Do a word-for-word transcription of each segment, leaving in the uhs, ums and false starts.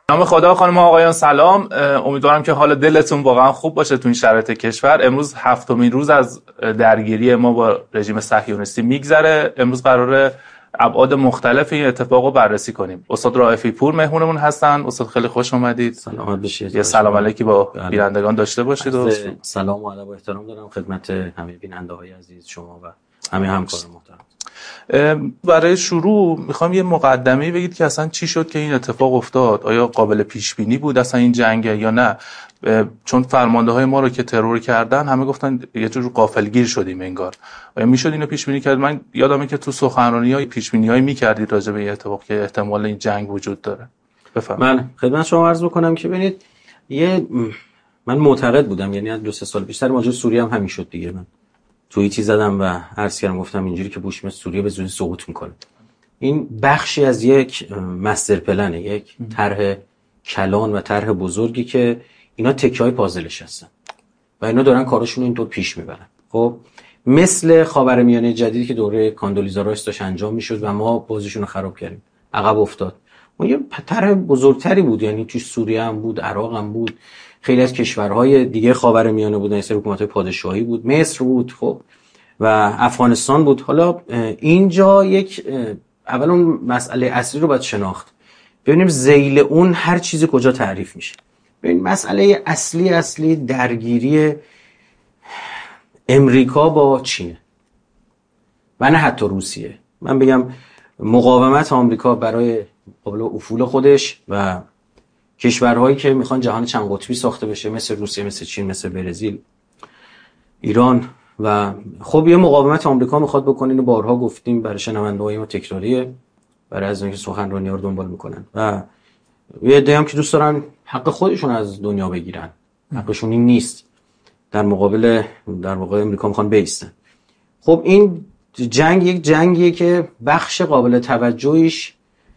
نام خدا. خانم آقایان سلام، امیدوارم که حال دلتون واقعا خوب باشه تو این شرایط کشور. امروز هفتمین روز از درگیری ما با رژیم صهیونیستی میگذره. امروز قراره ابعاد مختلف این اتفاق رو بررسی کنیم. استاد رائفی پور مهمونمون هستن. استاد خیلی خوش اومدید. سلامت باشید. یه سلام علیکی با بینندگان داشته باشید. و سلام و ادب و احترام دارم خدمت همه بیننده‌های عزیز شما و همه همکاران محترم. برای شروع میخوام یه مقدمه‌ای بگید که اصلا چی شد که این اتفاق افتاد؟ آیا قابل پیش بینی بود اصلا این جنگ یا نه؟ چون فرمانده‌های ما رو که ترور کردن همه گفتن یه جور غافلگیر شدیم انگار. آیا میشد اینو پیش بینی کرد؟ من یادمه که تو سخنرانی‌های پیش بینی‌هایی می‌کردید راجع به این اتفاق که احتمال این جنگ وجود داره. بفرمایید. من خدمت شما عرض بکنم که ببینید یه من معتقد بودم، یعنی از دو سه سال پیشتر ماجرای سوریه هم همین شد دیگه. من توییتی زدم و عرض کردم، گفتم اینجوری که بوش مثل سوریه به زودی سقوط میکنه. این بخشی از یک مستر پلنه، یک طرح کلان و طرح بزرگی که اینا تکه‌های پازلش هستن و اینا دارن کاراشون رو اینطور پیش میبرن. خب مثل خاورمیانه جدیدی که دوره کاندولیزا رایس داشت انجام میشد و ما بازیشون رو خراب کردیم، عقب افتاد. اون یه طرح بزرگتری بود، یعنی توی سوریه هم بود، عراق هم بود، خیلی از کشورهای دیگه خاورمیانه بودن، مثل حکومت‌های پادشاهی بود، مصر بود، خب و افغانستان بود. حالا اینجا یک اول اون مسئله اصلی رو باید شناخت، ببینیم ذیل اون هر چیزی کجا تعریف میشه. ببین مسئله اصلی اصلی درگیری امریکا با چینه و نه حتی روسیه. من بگم مقاومت آمریکا برای مقابل افول خودش و کشورهایی که میخوان جهان چند قطبی ساخته بشه، مثل روسیه، مثل چین، مثل برزیل، ایران. و خب یه مقاومت آمریکا میخواد بکنه، اینو بارها گفتیم برای شنونده‌های ما تکراریه، برای از اینکه سخنرانی‌ها رو دنبال میکنن و یه عده هم که دوست دارن حق خودشون از دنیا بگیرن، حقشون این نیست، در مقابل در واقع امریکا میخوان بایستن. خب این جنگ یک جنگیه که بخش قابل توجهیش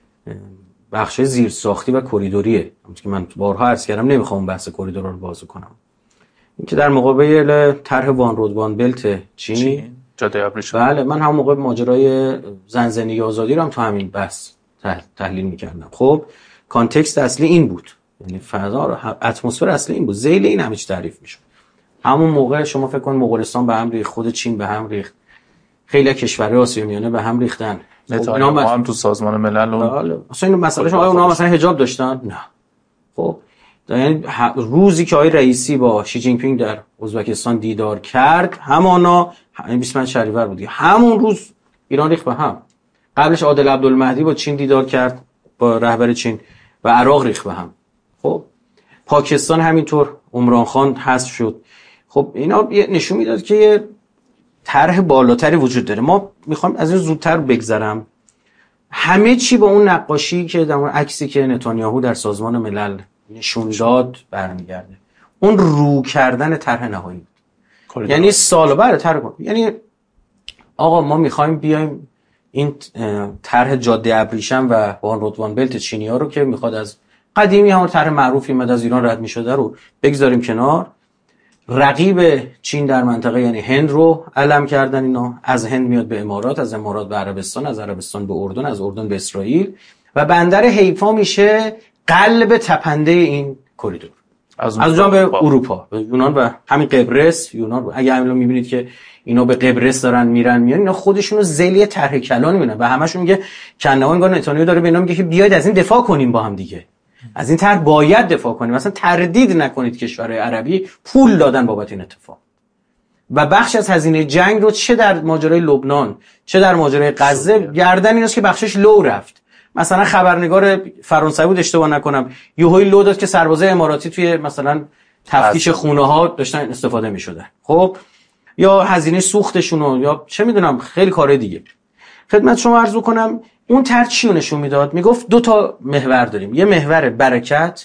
بخش زیرساختی و کریدوریه. همونطور که من بارها عرض کردم نمیخوام بحث کریدور رو باز کنم. این که در مقابل طرح وان رود وان بلت چین جاده ابریشم، بله من هم موقع ماجرای زنزندگی آزادی رو هم تو همین بحث تحلیل میکردم. خب کانتکست اصلی این بود، یعنی فضا اتمسفر اصلی این بود، ذیل این همه چی تعریف میشد. همون موقع شما فکر کن مغولستان به هم ریخت، خود چین به هم ریخت، خیلی از کشورهای آسیای میانه به هم ریختن. خب اینا ما هم تو سازمان ملل بله اصلا این مسئله شما اونا مثلا حجاب داشتن؟ نه. خب یعنی روزی که آقای رئیسی با شی جین پینگ در ازبکستان دیدار کرد، همانا بیست و پنج شهریور بود، همون روز ایران ریخت به هم. قبلش عادل عبدالمهدی با چین دیدار کرد، با رهبر چین، و عراق ریخت به هم. خب پاکستان همینطور، عمران خان حذف شد. خب اینا نشون میداد که یه طرح بالاتری وجود داره. ما میخوام از این زودتر بگذرم. همه چی با اون نقاشی که در اون عکسی که نتانیاهو در سازمان ملل نشون داد برمیگرده. اون رو کردن طرح نهایی بود. یعنی سال بعد طرح، یعنی آقا ما میخوایم بیایم این طرح جاده ابریشم و وان رود وان بلت چینی‌ها رو که میخواد از قدیمی همون طرح معروفی مد از ایران رد میشده رو بگذاریم کنار. رقیب چین در منطقه یعنی هند رو علم کردن اینا، از هند میاد به امارات، از امارات به عربستان، از عربستان به اردن، از اردن به اسرائیل و بندر حیفا میشه قلب تپنده این کریدور، از اونجا به اروپا، به یونان و همین قبرس. یونان اگه همین میبینید که اینا به قبرس دارن میرن میان، اینا خودشونو ذیل طرح کلان میبینن و همشون میگه کنعان انگار نتانیاهو داره به اینا میگه که بیاید از این دفاع کنیم با هم دیگه، از این طرح باید دفاع کنیم، مثلا تردید نکنید. کشورهای عربی پول دادن بابت این اتفاق و بخش از هزینه جنگ رو چه در ماجرای لبنان چه در ماجرای غزه گردن ایناست که بخشش لو رفت. مثلا خبرنگار فرانسوی بود اشتباه نکنم، یوهوی لو داد که سربازای اماراتی توی مثلا تفتیش خونه ها داشتن استفاده می‌شدن. خب یا هزینه سوختشون یا چه میدونم خیلی کارهای دیگه. خدمت شما عرض کنم اون طرح چی رو نشون میداد؟ میگفت دو تا محور داریم، یه محور برکت،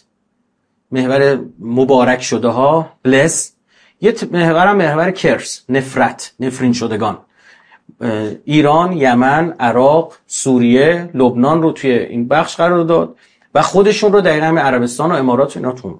محور مبارک شده ها، بلس، یه محور هم محور کرس، نفرت، نفرین شدگان. ایران، یمن، عراق، سوریه، لبنان رو توی این بخش قرار داد و خودشون رو دقیقاً همین عربستان و امارات و اینا تو.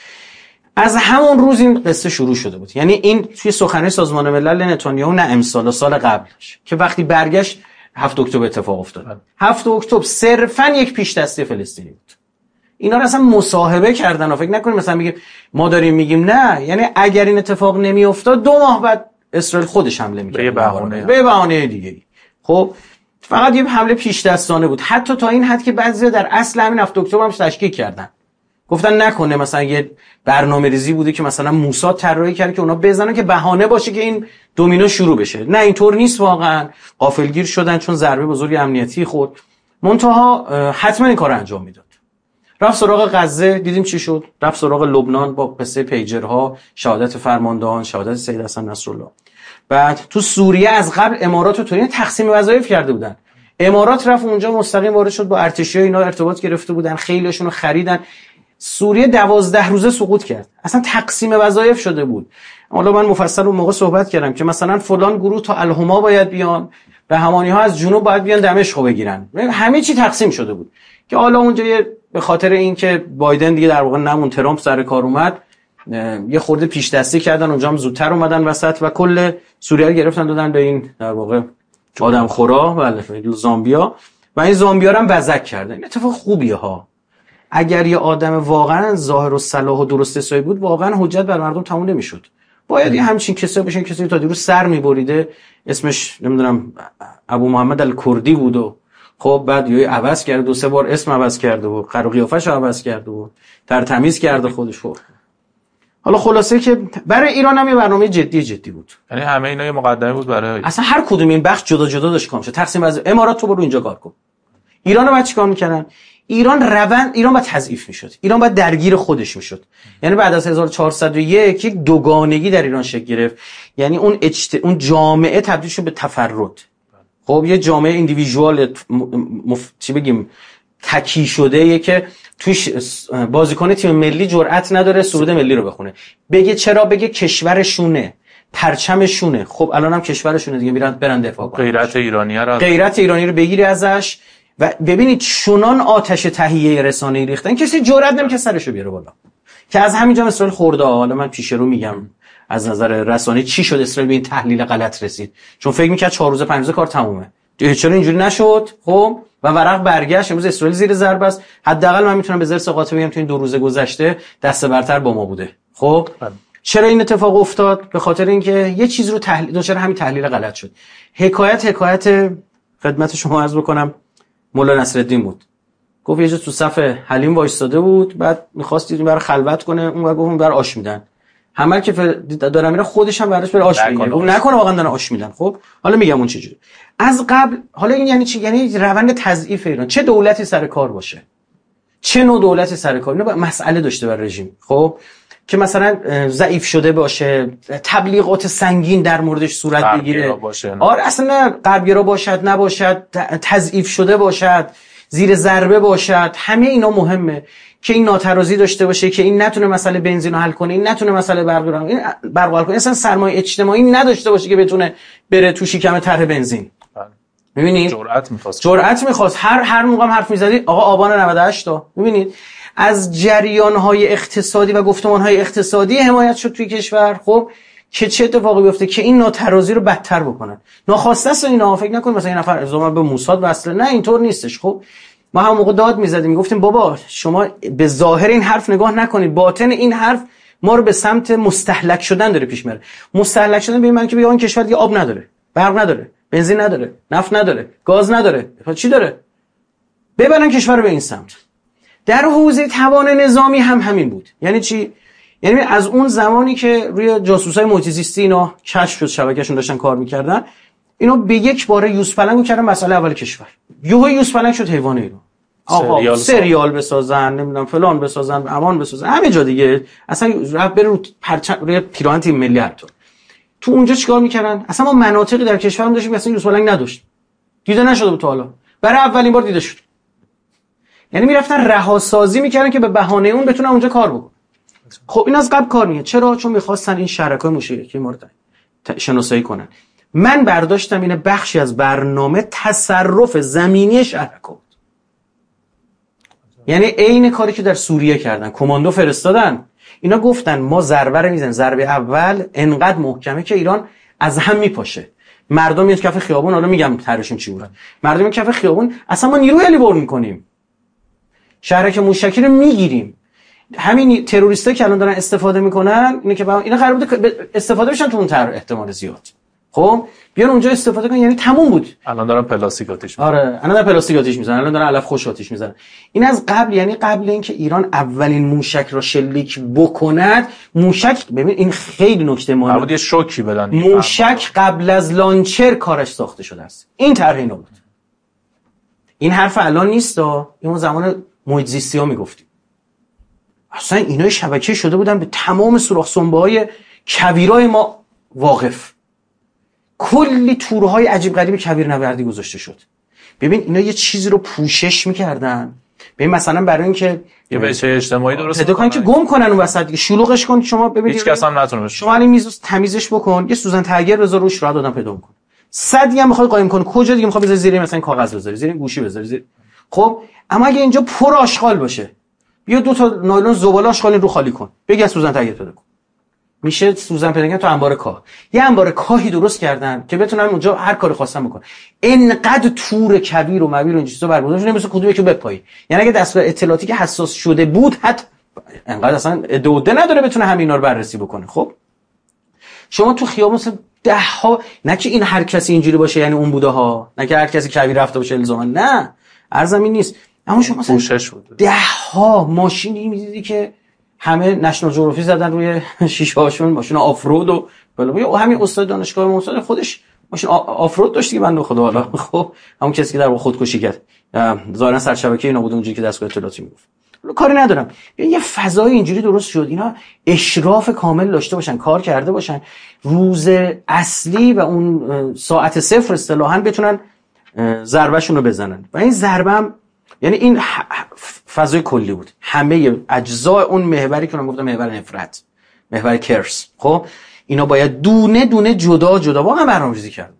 از همون روز این قصه شروع شده بود. یعنی این توی سخنرانی سازمان ملل نتانیاهو نه امسال و سال قبلش که وقتی برگشت هفت اکتبر اتفاق افتاد. هفت اکتبر صرفاً یک پیش دستی فلسطینی بود. اینا رو اصلا مصاحبه کردن و فکر نکنیم مثلا میگیم ما داریم میگیم نه، یعنی اگر این اتفاق نمیافتاد دو ماه بعد اسرائیل خودش حمله میکرد به بهانه به بهانه دیگه. خب فقط یه حمله پیش دستانه بود، حتی تا این حد که بعضیا در اصل همین هفت اکتبر هم تشکیک کردن، گفتن نکنه مثلا یه برنامه‌ریزی بوده که مثلا موساد طراحی کرد که اونا بزنن که بهانه باشه که این دومینو شروع بشه. نه اینطور نیست، واقعا غافلگیر شدن چون ضربه بزرگ امنیتی خورد. منتها حتما این کارو انجام میداد. رفت سراغ غزه، دیدیم چی شد، رفت سراغ لبنان با قصه پیجرها، شهادت فرماندهان، شهادت سید حسن نصرالله. بعد تو سوریه از قبل امارات و تورین تقسیم وظایف کرده بودن، امارات رفت اونجا مستقیم وارد شد، با ارتشی اینا ارتباط گرفته بودن، خیلیشون رو خریدن. سوریه دوازده روزه سقوط کرد، اصلا تقسیم وظایف شده بود. حالا من مفصل اون موقع صحبت کردم که مثلا فلان گروه تا الهما باید بیان، رحمانی ها از جنوب باید بیان دمشق بگیرن، همه چی تقسیم شده بود که حالا اونجا به خاطر اینکه بایدن دیگه در واقع نمون، ترامپ سر کار اومد، یه خورده پیش دستی کردن، اونجا هم زودتر اومدن وسط و کل سوریه رو گرفتن دادن به این در واقع آدم خورا، بله زامبیا، و این زامبیا رو هم وزک کردن. این اتفاق خوبیه ها. اگر یه آدم واقعا ظاهر و صلاح و درست حسابی بود، واقعا حجت بر مردم تموم نمیشد. باید یه همچین کسایی بشن، کسی تا دیروز سر میبریده، اسمش نمیدونم ابو محمد الکردی بود و خب بعد یه عوض کرد، دو سه بار اسم عوض کرده و قر و قیافش رو عوض کرده و ترتمیز کرده خودش رو. حالا خلاصه که برای ایران هم یه برنامه جدی جدی بود، یعنی همه اینا یه مقدمه بود برای اصلا هر کدوم این بخش جدا جدا داشت کام شد. تقسیم از امارات تو برو اینجا کار کن. ایران رو بعد چیکار می‌کردن؟ ایران روند ایران باید تضعیف میشد، ایران باید درگیر خودش میشد. یعنی بعد از هزار و چهارصد و یک یک دوگانگی در ایران شکل گرفت، یعنی اون اجت... اون جامعه تبدیل شد به تفرد. خب یه جامعه ایندیویدوال مف... چی بگیم تکی شده که توش بازیکن تیم ملی جرئت نداره سرود ملی رو بخونه، بگه چرا، بگه کشورشونه، پرچمشونه. خب الان هم کشورشونه دیگه، میرن برن دفاع کنن. غیرت ایرانیه رو غیرت ایرانی رو بگیری ازش و ببینید چنان آتش تهیه رسانه‌ای ریختن کسی جرئت نمی‌کنه سرشو بیاره بالا، که از همینجا اسرائیل خورده. حالا من پیش رو میگم از نظر رسانه‌ای چی شد اسرائیل به این تحلیل غلط رسید، چون فکر می‌کرد چهار روز پنج روز کار تمومه. چرا اینجوری نشد؟ خب و ورق برگشت، امروز اسرائیل زیر ضربه است. حداقل من میتونم به زرس قاطع بگم تو این دو روز گذشته دست برتر با ما بوده. خب چرا این اتفاق افتاد؟ به خاطر اینکه یه چیز رو تحلیل دو چرا همین تحلیل غلط شد. حکایت حکایت خدمت شما عرض بکنم مولا نصرالدین بود. گفت یه جا تو صف حلیم وایساده بود، بعد می‌خواست این برای خلوت کنه، اون بعد گفت اون برای آش میدن. همه که دارن میره خودش هم براش بره آش میگیره. گفت نکنه واقعا دارن آش میدن. خب حالا میگم اون چه جوری. از قبل حالا این یعنی چی؟ یعنی روند تضعیف ایران، چه دولتی سر کار باشه، چه نوع دولتی سر کار، اینو مسئله داشته بر رژیم. خب که مثلا ضعیف شده باشه، تبلیغات سنگین در موردش صورت بگیره، آره اصلا غربگرا باشد نباشد، تضعیف شده باشد، زیر ضربه باشد، همه اینا مهمه که این ناترازی داشته باشه، که این نتونه مسئله بنزین رو حل کنه، این نتونه مسئله برق رو این برق حل کنه، اصلا سرمایه اجتماعی نداشته باشه که بتونه بره تو شکم طرح بنزین. می‌بینید جرأت می‌خواست جرأت می‌خواست هر هر موقع هم حرف می‌زدی آقا آبان نود و هشت تا می‌بینید از جریان‌های اقتصادی و گفتمان‌های اقتصادی حمایت شد توی کشور. خب که چه اتفاقی بیفته که این ناترازی رو بدتر بکنن. ناخواسته است اینا، فکر نکن مثلا این نفر ازما به موساد وصله، نه اینطور نیستش. خب ما هم موقع داد می‌زدیم میگفتیم بابا شما به ظاهر این حرف نگاه نکنید، باطن این حرف ما رو به سمت مستهلک شدن داره پیش میره. مستهلک شدن به این معنی که بگم این کشور دیگه آب نداره، برق نداره، بنزین نداره، نفت نداره، گاز نداره، چی داره؟ ببرن کشور رو به این سمت. در حوزه توان نظامی هم همین بود. یعنی چی؟ یعنی از اون زمانی که روی جاسوسای محیط‌زیستی اینا کشف شد، شبکه‌شون داشتن کار می‌کردن، اینو به یک باره یوز پلنگ کردن مسئله اول کشور. یهو یوز پلنگ شد حیوان ایران. آقا سریال, سریال بسازن، نمیدونم فلان بسازن، امان بسازن، همه جا دیگه. اصلا رفت بره رو پرچم روی پیراهن تیم ملی حتی. تو اونجا چیکار می‌کردن؟ اصلا ما مناطقی در کشورم داشتیم که اصلا یوز پلنگ نداشت. دیده نشده بود تا حالا. برای اولین بار دیده شد. یعنی میرفتن رهاسازی میکردن که به بهانه اون بتونن اونجا کار بکنن. خب این از قبل کار میکرد. چرا؟ چون میخواستن این شرکای موشکی ما رو شناسایی کنن. من برداشتم اینه بخشی از برنامه تصرف زمینی شهرکا بود. یعنی عین کاری که در سوریه کردن، کماندو فرستادن، اینا گفتن ما ضربه رو میزنیم، ضربه اول انقدر محکمه که ایران از هم میپاشه. مردم میاد کف خیابون، حالا میگم طرحشون چی بود. مردم کف خیابون اصلا ما نیروی هلیبر میکنیم. شهرک موشکی رو میگیریم. همین تروریستا که الان دارن استفاده میکنن اینه که اینا قرار بوده استفاده بشن تو اون طرح احتمال زیاد. خب بیان اونجا استفاده کنن، یعنی تموم بود. الان دارن پلاستیک آتیش میزنن. آره الان دارن پلاستیک آتیش میزنن، الان دارن علف خوش آتیش میزنن. این از قبل، یعنی قبل اینکه ایران اولین موشک را شلیک بکند، موشک ببین این خیلی نکته مهمه. قرار بود یه شوکی بدن. موشک قبل از لانچر کارش ساخته شده است. این طرح اینا بود. این حرف الان نیستا، اون زمان محیط زیستی‌ها میگفتیم. اصلا اینا شبکه شده بودن به تمام سوراخ سنبه‌های کویرای ما واقف. کلی تورهای عجیب غریب کویر نوردی گذاشته شد. ببین اینا یه چیزی رو پوشش میکردن. ببین مثلا برای اینکه یه بچه اجتماعی درست پیدا کنن که گم کنن اون وسط دیگه، شلوغش کن. شما ببین هیچ کس هم نتونه بشه. شما الان میز تمیزش بکن، یه سوزن تگر بذار روش، راه دادن پیدا کن. صدی هم میخوای قایم کن، کجا دیگه میخوای بذاری زیر مثلا کاغذ بذاری، زیر گوشی بذاری زیر. خب اما اگه اینجا پر آشغال باشه، بیا دو تا نایلون زباله آشغال رو خالی کن، بگی از سوزن تگر پیدا کن. میشه سوزن پیدا کردن تو انبار کاه. یه انبار کاهی درست کردن که بتونن اونجا هر کاری خواستن بکنن. اینقدر تور کویر و مویر و این چیزا برگزار شده مثل کدوم یکی بپایی. یعنی اگه دستگاه اطلاعاتی که حساس شده بود، حتی انقدر اصلا دوده نداره بتونه همینا رو بررسی بکنه. خب شما تو خیابون مثلا ده ها، نه که این هر کسی اینجوری باشه یعنی اون بوده ها، نه که هر کسی کویر رفته باشه الزاما، نه ارزم این نیست. اما شما مثلا ده ها ماشینی می‌دیدی که همه نشنال جغرافی زدن روی شیشه هاشون، ماشین آفرود و بالا. همین استاد دانشگاه موساد خودش ماشین آفرود داشت که بنده خدا. حالا خب همون کسی که در واقع خودکشی کرد ظاهرا سرشبکه اینا بود اونجوری که دستگاه اطلاعاتی میگفت. کاری ندارم، یه فضای اینجوری درست شد اینا اشراف کامل داشته باشن، کار کرده باشن، روز اصلی و اون ساعت صفر اصطلاحاً بتونن ضربهشون رو بزنن. و این ضربه هم یعنی این فضای کلی بود، همه اجزای اون محوری که من گفتم محور نفرت، محور کرس، خب اینا باید دونه دونه جدا جدا واقعا برنامه‌ریزی کردن،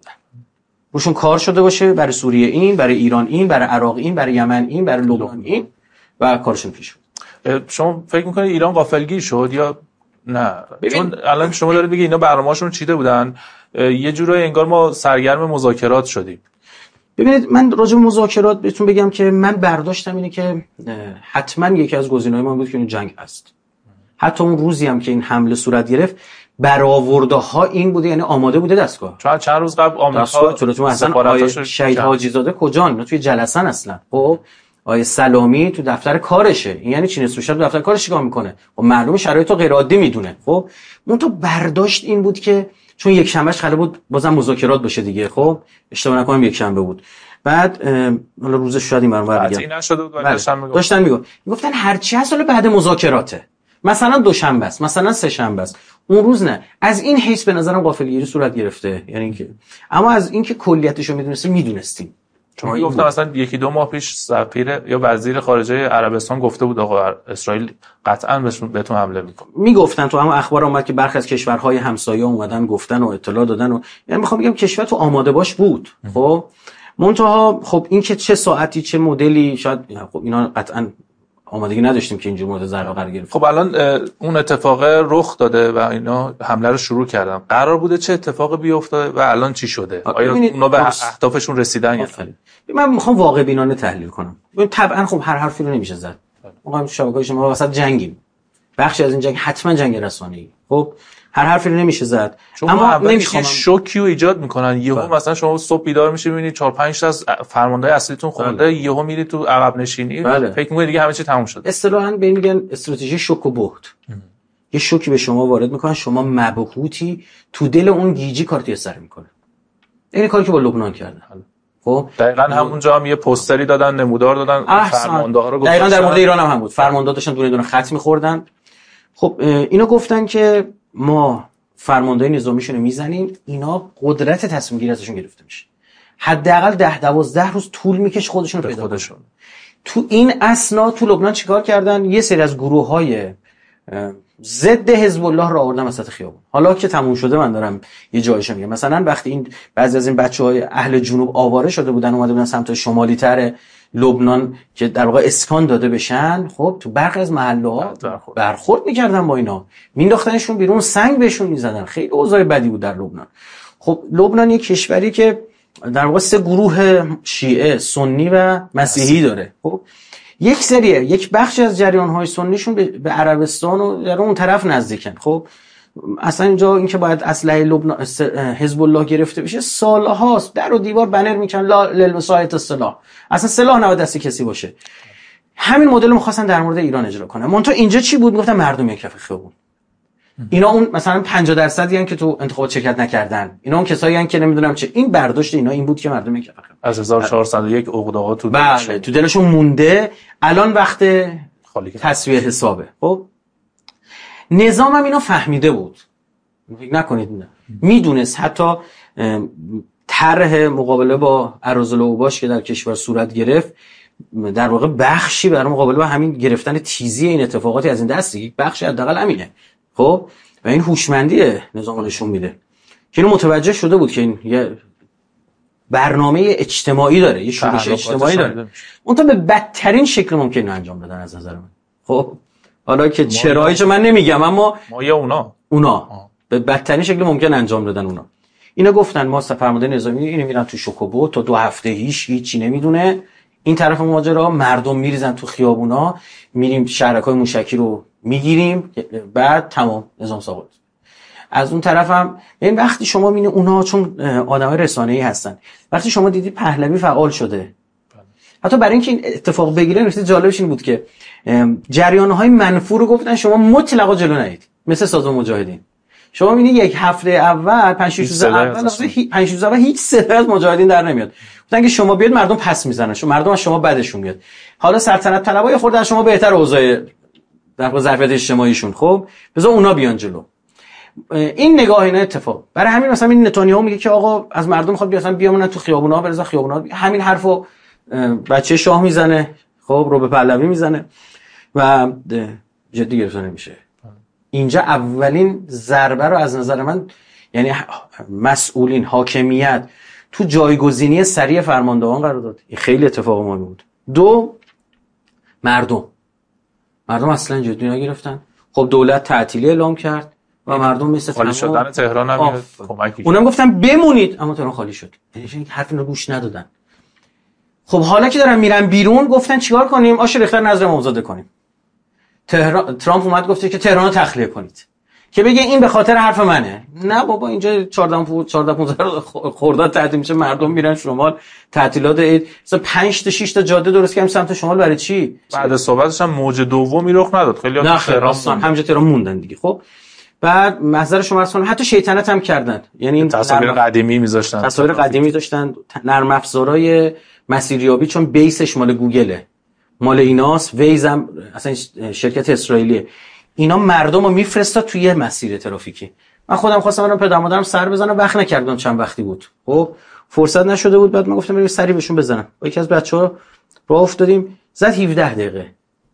روشون کار شده باشه، برای سوریه این، برای ایران این، برای عراق این، برای یمن این، برای لبنان این، و کارشون پیش بود. شما فکر میکنید ایران غافلگیر شد یا نه؟ چون الان شما دارید بگید اینا برنامه‌شون چیده بودن، یه جورایی انگار ما سرگرم مذاکرات شدیم. ببینید من راجع به مذاکرات بهتون بگم که من برداشتم اینه که حتما یکی از گزینه‌های ما بود که این جنگ است. حتی اون روزی هم که این حمله صورت گرفت برآورده‌ها این بوده، یعنی آماده بوده دستگاه. چند چند روز قبل آمریکا تو اصلا شهید حاجی زاده کجان؟ اینا توی جلسن اصلا. خب آیه سلامی تو دفتر کارشه. این یعنی چی نسوشا تو دفتر کارش چیکار میکنه؟ خب معلومه شرایطو غیر عادی میدونه. خب اون تو برداشت این بود که چون یک شنبهش قرار بود بازم مذاکرات باشه دیگه. خب اشتباه نکنم یک شنبه بود. بعد حالا روزش شاید این برام دیگه این نشده بود. داشتن میگفتن داشتن میگفتن میگفتن هر چی هست حالا بعد مذاکراته، مثلا دوشنبه است، مثلا سه شنبه است، اون روز نه. از این حیث به نظرم غافلگیری صورت گرفته. یعنی اینکه اما از اینکه کلیتشو میدونستیم میدونستیم. چون گفتم مثلا یکی دو ماه پیش سفیر یا وزیر خارجه عربستان گفته بود آقا اسرائیل قطعاً بهتون حمله میکنه. میگفتن تو همون اخبار اومد که برخی از کشورهای همسایه اومدن گفتن و اطلاع دادن و یعنی میخوام بگم کشور تو آماده باش بود. خب منتها خب این که چه ساعتی چه مدلی شاید خب اینا قطعاً آمادگی نداشتیم که اینجور مورد ضرر قرار گرفت. خب الان اون اتفاق رخ داده و اینا حمله رو شروع کردن. قرار بوده چه اتفاقی بیفته و الان چی شده؟ آیا اونا به اهدافشون رسیدن یا نه؟ من میخوام واقع بینانه تحلیل کنم. طبعا خب هر حرفی رو نمیشه زد. ما شبکه‌های شما وسط جنگیم. بخشی از این جنگ حتما جنگ رسانه‌ای. خب هر حرفی رو نمیشه زد. اما نمیخوام شوکی رو ایجاد میکنن. یهو مثلا شما صبح بیدار میشی میبینی چهار پنج تا از فرماندهای اصلیتون خونده، یهو میری تو عقب نشینی، بله. فکر میکنی دیگه همه چی تموم شد. اصطلاحاً به این میگن استراتژی شوک و بهت. یه شوکی به شما وارد میکنن، شما مبهوتی، تو دل اون گیجی کارت سر میکنه. این کاری که با لبنان کردن. خب دقیقاً همونجا هم یه پوستری دادن، نمودار دادن، فرمانده‌ها رو گفتن. دقیقاً در مورد ایران هم, هم بود. فرمانده داشتن دونه دونه خط می‌خوردن. خب اینا گفتن که ما فرماندهای نظامیشون رو میزنیم، اینا قدرت تصمیم گیری ازشون گرفته میشه. حداقل ده دوازده روز طول میکشه خودشون رو پیدا کنن. تو این اسنا تو لبنان چیکار کردن؟ یه سری از گروه‌های ضد حزب الله رو آوردن وسط خیابون. حالا که تموم شده من دارم یه جایش میگم، مثلا وقتی این بعضی از این بچه‌های اهل جنوب آواره شده بودن اومده بودن سمت شمالی تر لبنان که در واقع اسکان داده بشن، خب تو برخی از محله‌ها برخورد می‌کردن با اینا، مینداختنشون بیرون، سنگ بهشون می‌زدن. خیلی اوضاع بدی بود در لبنان. خب لبنان یک کشوری که در واقع سه گروه شیعه، سنی و مسیحی داره. خب یک سریه یک بخشی از جریان‌های سنیشون به عربستان و در اون طرف نزدیکن. خب اصلا اینجا اینکه باید اسلحه لبنان حزب الله گرفته بشه سالهاست، در و دیوار بنر میکنن لا للوسایت السلاح، اصلا سلاح نباید دست کسی باشه. همین مدل می‌خواستن در مورد ایران اجرا کنن. منتها اینجا چی بود؟ گفتن مردم یک کف خیابون. اینا اون مثلا پنجاه درصدی ان که تو انتخابات شرکت نکردن، اینا اون کسایی ان که نمیدونم چه. این برداشت اینا این بود که مردم یک کف خیابون از هزار و چهارصد و یک عقده‌ها تو بله تو دلشون مونده. الان وقت تسویه حسابه. خب نظام هم اینو فهمیده بود، فکر نکنید نه، میدونست حتی طرح مقابله با اراذل اوباش که در کشور صورت گرفت در واقع بخشی برای مقابله با همین گرفتن تیزی این اتفاقاتی از این دست، یک بخشی حداقل همینه. خب و این هوشمندی نظام نشون میده که اینو متوجه شده بود که این یه برنامه اجتماعی داره، یه شورش اجتماعی داره. اون تا به بدترین شکل ممکن انجام دادن از نظر من. خب حالا که چراییشو من نمیگم، اما ما یا اونا اونا آه. به بدترین شکل ممکن انجام دادن اونا. اینا گفتن ما فرمانده نظامی اینو میرن تو شوکوبو تا دو هفته هیچ هیچی نمیدونه. این طرف ماجرا مردم میریزن تو خیابونا، میریم شهرکای موشکی رو میگیریم، بعد تمام نظام ساقط. از اون طرف هم این وقتی شما میبینید اونا چون آدمای رسانه‌ای هستن، وقتی شما دیدی پهلوی فعال شده، حتی برای اینکه این اتفاق بگیره نکته جالبش این بود که جریان‌های منفور رو گفتن شما مطلقاً جلو نرید، مثل سازمان مجاهدین. شما میبینید یک هفته اول پنج شش روز اول پنج شش روز اول هیچ صدایی از مجاهدین در نمیاد. گفتن که شما بیاد مردم پس میزنن، شما مردم از شما بعدشون میاد. حالا سلطنت طلبای خورده از شما بهتر اوضاع در واقع ظرفیت اجتماعیشون، خب بذار اونا بیان جلو. این نگاه اینا اتفاق. برای همین مثلا این نتانیاهو میگه که آقا از مردم میخواد بیان بیامونن تو خیابونا، بریزن خیابونا. همین حرفو بچه شاه میزنه، خب رو به پهلوی میزنه و جدی گرفته نمیشه. اینجا اولین ضربه رو از نظر من، یعنی مسئولین حاکمیت تو جایگزینی سریع فرماندهان قرار داد. این خیلی اتفاق مهمی بود. دو، مردم مردم اصلا جدی نگرفتن. خب دولت تعطیلی اعلام کرد و مردم مثل خالی شدن تهران هم کمکی. اونم گفتن بمونید، اما تهران خالی شد. یعنی حرف اینو گوش ندادن. خب حالا که دارن میرن بیرون گفتن چیکار کنیم؟ آش ریختر نظر امامزاده کنیم. تهران ترامپ اومد گفته که تهران رو تخلیه کنید، که بگه این به خاطر حرف منه. نه بابا، اینجا چهارده پانزده خرداد تعطیل میشه، مردم میرن شمال، تعطیلات عید، مثلا پنج تا شش تا جاده درست کردیم سمت شمال. برای چی؟ بعد از صحبتش هم موج دومی رخ نداد، خیلی ها تهران همونجا تهران موندن دیگه. خب بعد محضر شما اصلا حتی شیطنت هم کردن، یعنی تصاویر قدیمی میذاشتن، تصاویر قدیمی داشتن، نرم افزارهای مسیریابی، چون بیسش مال گوگله، مال ایناست، ویز هم اصلا شرکت اسرائیلیه، اینا مردم رو میفرستاد توی مسیر ترافیکی. من خودم خواستم برم پدر مادرم سر بزنم، وقت نکردم، چند وقتی بود، خب فرصت نشده بود. بعد من گفتم بریم سری بهشون بزنم. با یکی از بچه‌ها راه افتادیم، زد هفده دقیقه،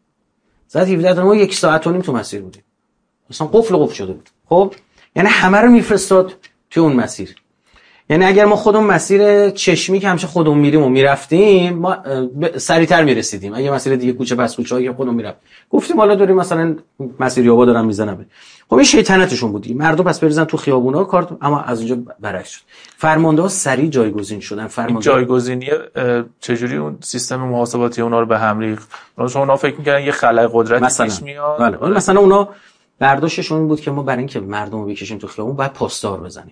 زد هفده دقیقه، ما یک ساعت و نیم تو مسیر بودیم، مثلا قفل قفل شده بود. خب یعنی همه رو میفرستاد توی اون مسیر. یعنی اگر ما خودمون مسیر چشمی که همیشه خودمون میریم و میرفتیم، ما سریعتر میرسیدیم. اگه مسیر دیگه کوچه پس کوچه‌ای که خودمون میرفت، گفتیم حالا داریم مثلا مسیر یابا دارن میزنن. خب این شیطنتشون بود. مردم پس بریزن تو خیابونا کار، اما از اونجا برعکس شد. فرمانده‌ها سریع جایگزین شدن. فرمانده جایگزینی چجوری اون سیستم محاسباتی اونا رو به هم ریخت؟ چون اونا فکر می‌کردن یه خلأ قدرتی پیش میاد. بله. مثلا اونا برداشتشون این بود که ما برای اینکه مردم رو بکشیم تو خیابون باید پاسدار بزنیم.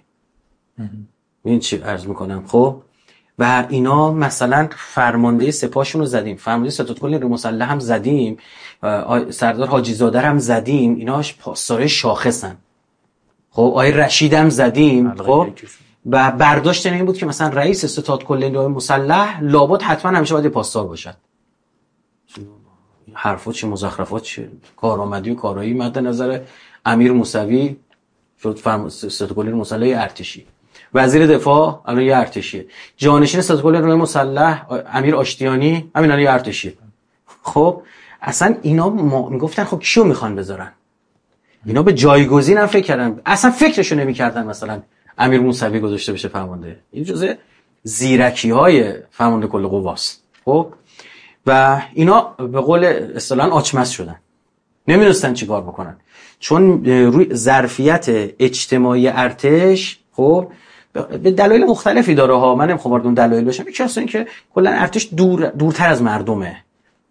این چی عرض میکنم؟ خب و اینا مثلا فرمانده سپاهشون رو زدیم، فرمانده ستاد کل نیروی مسلح هم زدیم، سردار حاجی زاده هم زدیم، ایناش پاسدارای شاخصن. خب آقای رشید هم زدیم. خب و برداشت این بود که مثلا رئیس ستاد کل نیروی مسلح لابد حتما همیشه باید پاسدار باشد. حرفا چه مزخرفات چه کارآمدی و کارایی مد نظر امیر موسوی شد فرمان ستاد کل نیروی مسلح ارتشی، وزیر دفاع الان یه ارتشیه، جانشین ستاد کل نیروی مسلح امیر آشتیانی همین الان یه ارتشیه. خب اصلا اینا میگفتن خب کیو میخوان بذارن؟ اینا به جایگزین هم فکر کردن، اصلا فکرشو نمیکردن مثلا امیر موسوی گذاشته بشه فرمانده. این جزء زیرکی‌های فرمانده کل قواست. خب و اینا به قول اصطلاحاً آچمز شدن، نمیدونستن چیکار بکنن، چون روی ظرفیت اجتماعی ارتش خب به دلایل مختلفی داره ها، من نمیخوام وارد اون دلایل بشم. یکی از این که کلا ارتش دور دورتر از مردمه،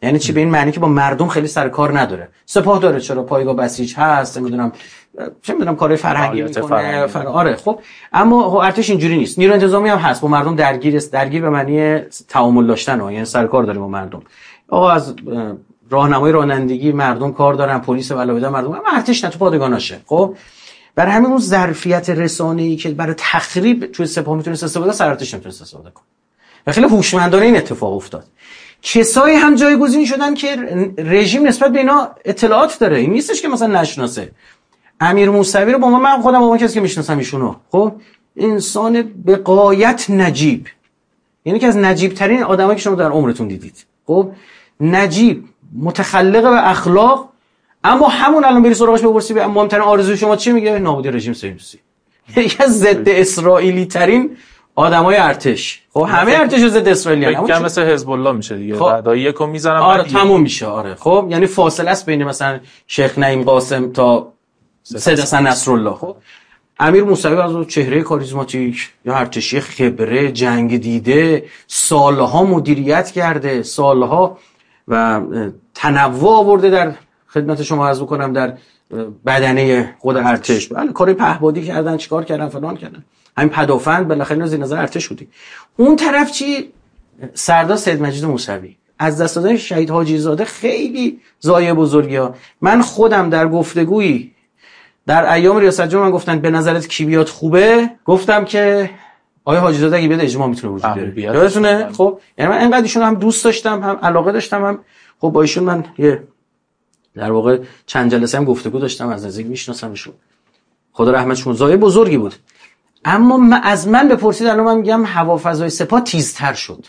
یعنی چی؟ به این معنی که با مردم خیلی سر کار نداره. سپاه داره، چرا پایگاه بسیج هست، نمیدونم چه میدونم کارهای فرهنگی میکنه فر... آره خب، اما ارتش اینجوری نیست. نیرو انتظامی هم هست، با مردم درگیر است، درگیر به معنی تعامل داشتن ها، یعنی سر کار داره با مردم. آقا از راهنمای رانندگی مردم کار دارن، پلیس ولایت مردم، اما ارتش نه، تو پادگاناشه. خب برای همین اون ظرفیت رسانه‌ای که برای تخریب توی سپاه میتونه استفاده کنه، سر ارتش نمیتونه استفاده کنه. و خیلی هوشمندانه این اتفاق افتاد. کسایی هم جایگزین شدن که رژیم نسبت به اینا اطلاعات داره، این نیستش که مثلا نشناسه. امیر موسوی رو با من خودم با اون کسی که میشناسم ایشونو، خب انسان به غایت نجیب، یعنی که از نجیب ترین آدمایی که شما در عمرتون دیدید. خب نجیب، متخلق به اخلاق، اما همون الان بری سراغش بپرسی به مهمترین آرزوی شما چی، میگه نابودی رژیم صهیونیستی. یکی از ضد اسرائیلی ترین آدمای ارتش. خب همه ارتش ضد اسرائیلی ان، فکر کنم مثل حزب الله میشه دیگه. خب بعدا یکو میزنن آره تموم میشه. آره خب یعنی فاصله است بین مثلا شیخ نعیم قاسم تا سید حسن نصرالله. خب امیر موسوی از چهره کاریزماتیک یا ارتشی خبره، جنگ دیده، سالها مدیریت کرده، سالها و تنوع آورده، در خدمت شما عرض بکنم در بدنه خود ارتش. بله کار پهپادی کردن، چیکار کردن، فلان کردن، همین پدافند بالاخره اینا زیر نظر ارتش بودی. اون طرف چی؟ سردار سید مجید موسوی از دست دادن شهید حاجی زاده خیلی ضایعه بزرگی ها. من خودم در گفتگویی در ایام ریاست جمهوری من گفتن به نظرت کی بیاد خوبه، گفتم که آقای حاجی زاده اگه بیاد اجماع میتونه وجود داره. یادتونه؟ خب یعنی من انقدر ایشون هم دوست داشتم، هم علاقه داشتم، هم خب با ایشون من یه در واقع چند جلسه هم گفتگو داشتم، از نزدیک میشناسمشون. خدا رحمتشون، ضایعه بزرگی بود. اما من از من بپرسید الان من میگم هوافضای سپاه تیزتر شد.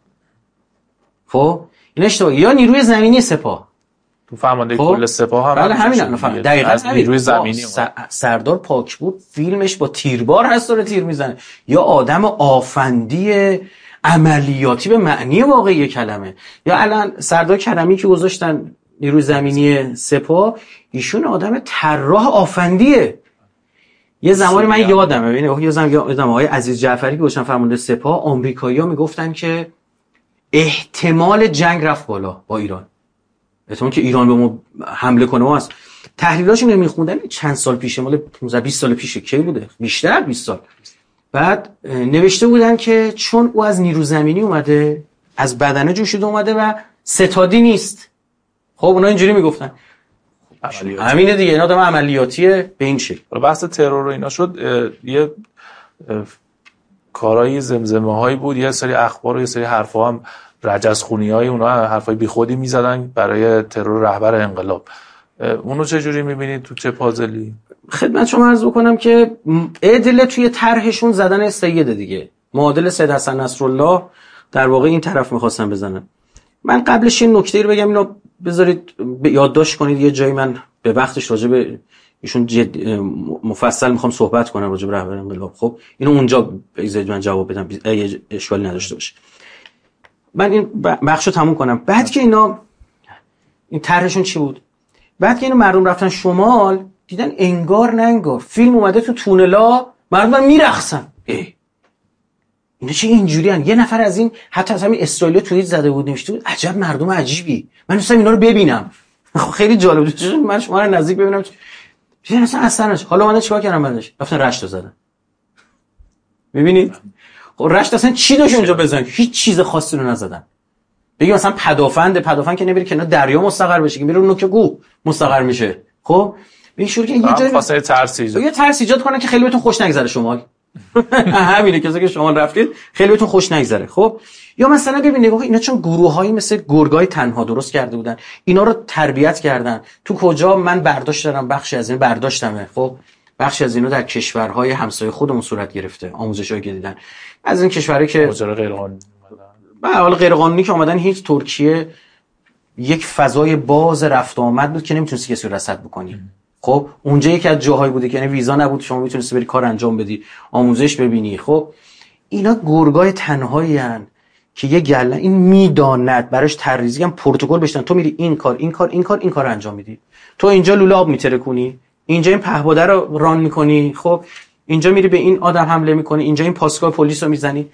خب این اشتباه، یا نیروی زمینی سپاه تو فرماندهی کل سپاه هم بله همین الان فهمیدم دقیقاً همین نیروی زمینی سردار پاکپور فیلمش با تیربار هست داره تیر میزنه، یا آدم آفندی عملیاتی به معنی واقعی کلمه. یا الان سردار کرمی که گذاشتن نیروی زمینی سپاه، ایشون آدم طراح آفندیه. یه زمانی من یادمه ببینید یه زمان یادم آقای عزیز جعفری که گفتن فرمانده سپاه، آمریکایی‌ها میگفتن که احتمال جنگ رفت بالا با ایران، احتمال که ایران به ما حمله کنه. ما از تحلیلاشون رو میخوندم چند سال پیشه، مال پانزده بیست سال پیشه، کی بوده؟ بیشتر بیست سال. بعد نوشته بودن که چون او از نیرو زمینی اومده، از بدنه جوشیده اومده و ستادی نیست. خب اونا اینجوری میگفتن. همینه دیگه، این آدم عملیاتیه به این شکل. بحث ترور و اینا شد، یه کارهای زمزمه هایی بود، یه سری اخبار و یه سری حرفا هم رجزخونی های اونا حرفای بیخودی میزدن برای ترور رهبر انقلاب. اونو چه جوری میبینید؟ تو چه پازلی؟ خدمت شما عرض بکنم که عدل توی طرحشون زدن سید دیگه، معادل سید حسن نصرالله در واقع این طرف میخواستن بزنن. من قبلش این نکته رو بگم، اینو بذارید یادداشت کنید، یه جایی من به وقتش راجع به ایشون جد مفصل میخوام صحبت کنم راجع به رهبر انقلاب. خب اینو اونجا بذارید من جواب بدم، اگه اشکالی نداشته باشه. من این بخشو تموم کنم. بعد که اینا این طرحشون چی بود؟ بعد که اینو مردم رفتن شمال، دیدن انگار نه انگار فیلم اومده تو تونلا، مردم میرقصن. اینا چه اینجوریان؟ یه نفر از این حتی از همین اسرائیل توییت زده بود، نوشته بود عجب مردم عجیبی، من دوست دارم اینا رو ببینم. خیلی جالب بود، من شما رو نزدیک ببینم. چه اصلا اثرش. حالا من چیکار کردم بعدش؟ رفتن رشت رو زدن. می‌بینید؟ خب رشت اصلا چی داشت اونجا بزنن؟ هیچ چیز خاصی رو نزدن. بگی مثلا پدافند، پدافند که نمیره کنار دریا مستقر بشه، که میره اون نوک گو مستقر میشه. خب این شروع که یه جایی واسه ترس ایجاد یه ترس ایجاد کنه که خیلی بهتون خوش نگذره شمال. همینه کسی که شمال رفتید خیلی بهتون خوش نگذره. خب یا مثلا ببین نگاه اینا چون گروهایی مثل گرگای تنها درست کرده بودن، اینا رو تربیت کردن. تو کجا من برداشت دارم، بخشی از این برداشتمه. خب بخشی از اینو در کشورهای همسایه خودمون صورت گرفته، آموزشایی که دیدن از این کشورایی که ماجرا غیر قانونی اومدن، حالا غیر قانونی که اومدن، هیچ ترکیه یک فضای باز رفت آمد بود که نمیتونستی کسی رو رصد بکنی. خب اونجا یکی از جاهایی بوده که یعنی ویزا نبود، شما میتونستی بری کار انجام بدی، آموزش ببینی. خب اینا گرگای تنهایی ان که یه گله این میداند براش تریزی هم پروتکل بشن، تو میری این کار این کار این کار این کار انجام میدی، تو اینجا لوله آب میترکونی، اینجا این پهپاده رو ران میکنی، خب اینجا میری به این آدم حمله میکنی، اینجا این پاسگاه پلیس رو میزنی.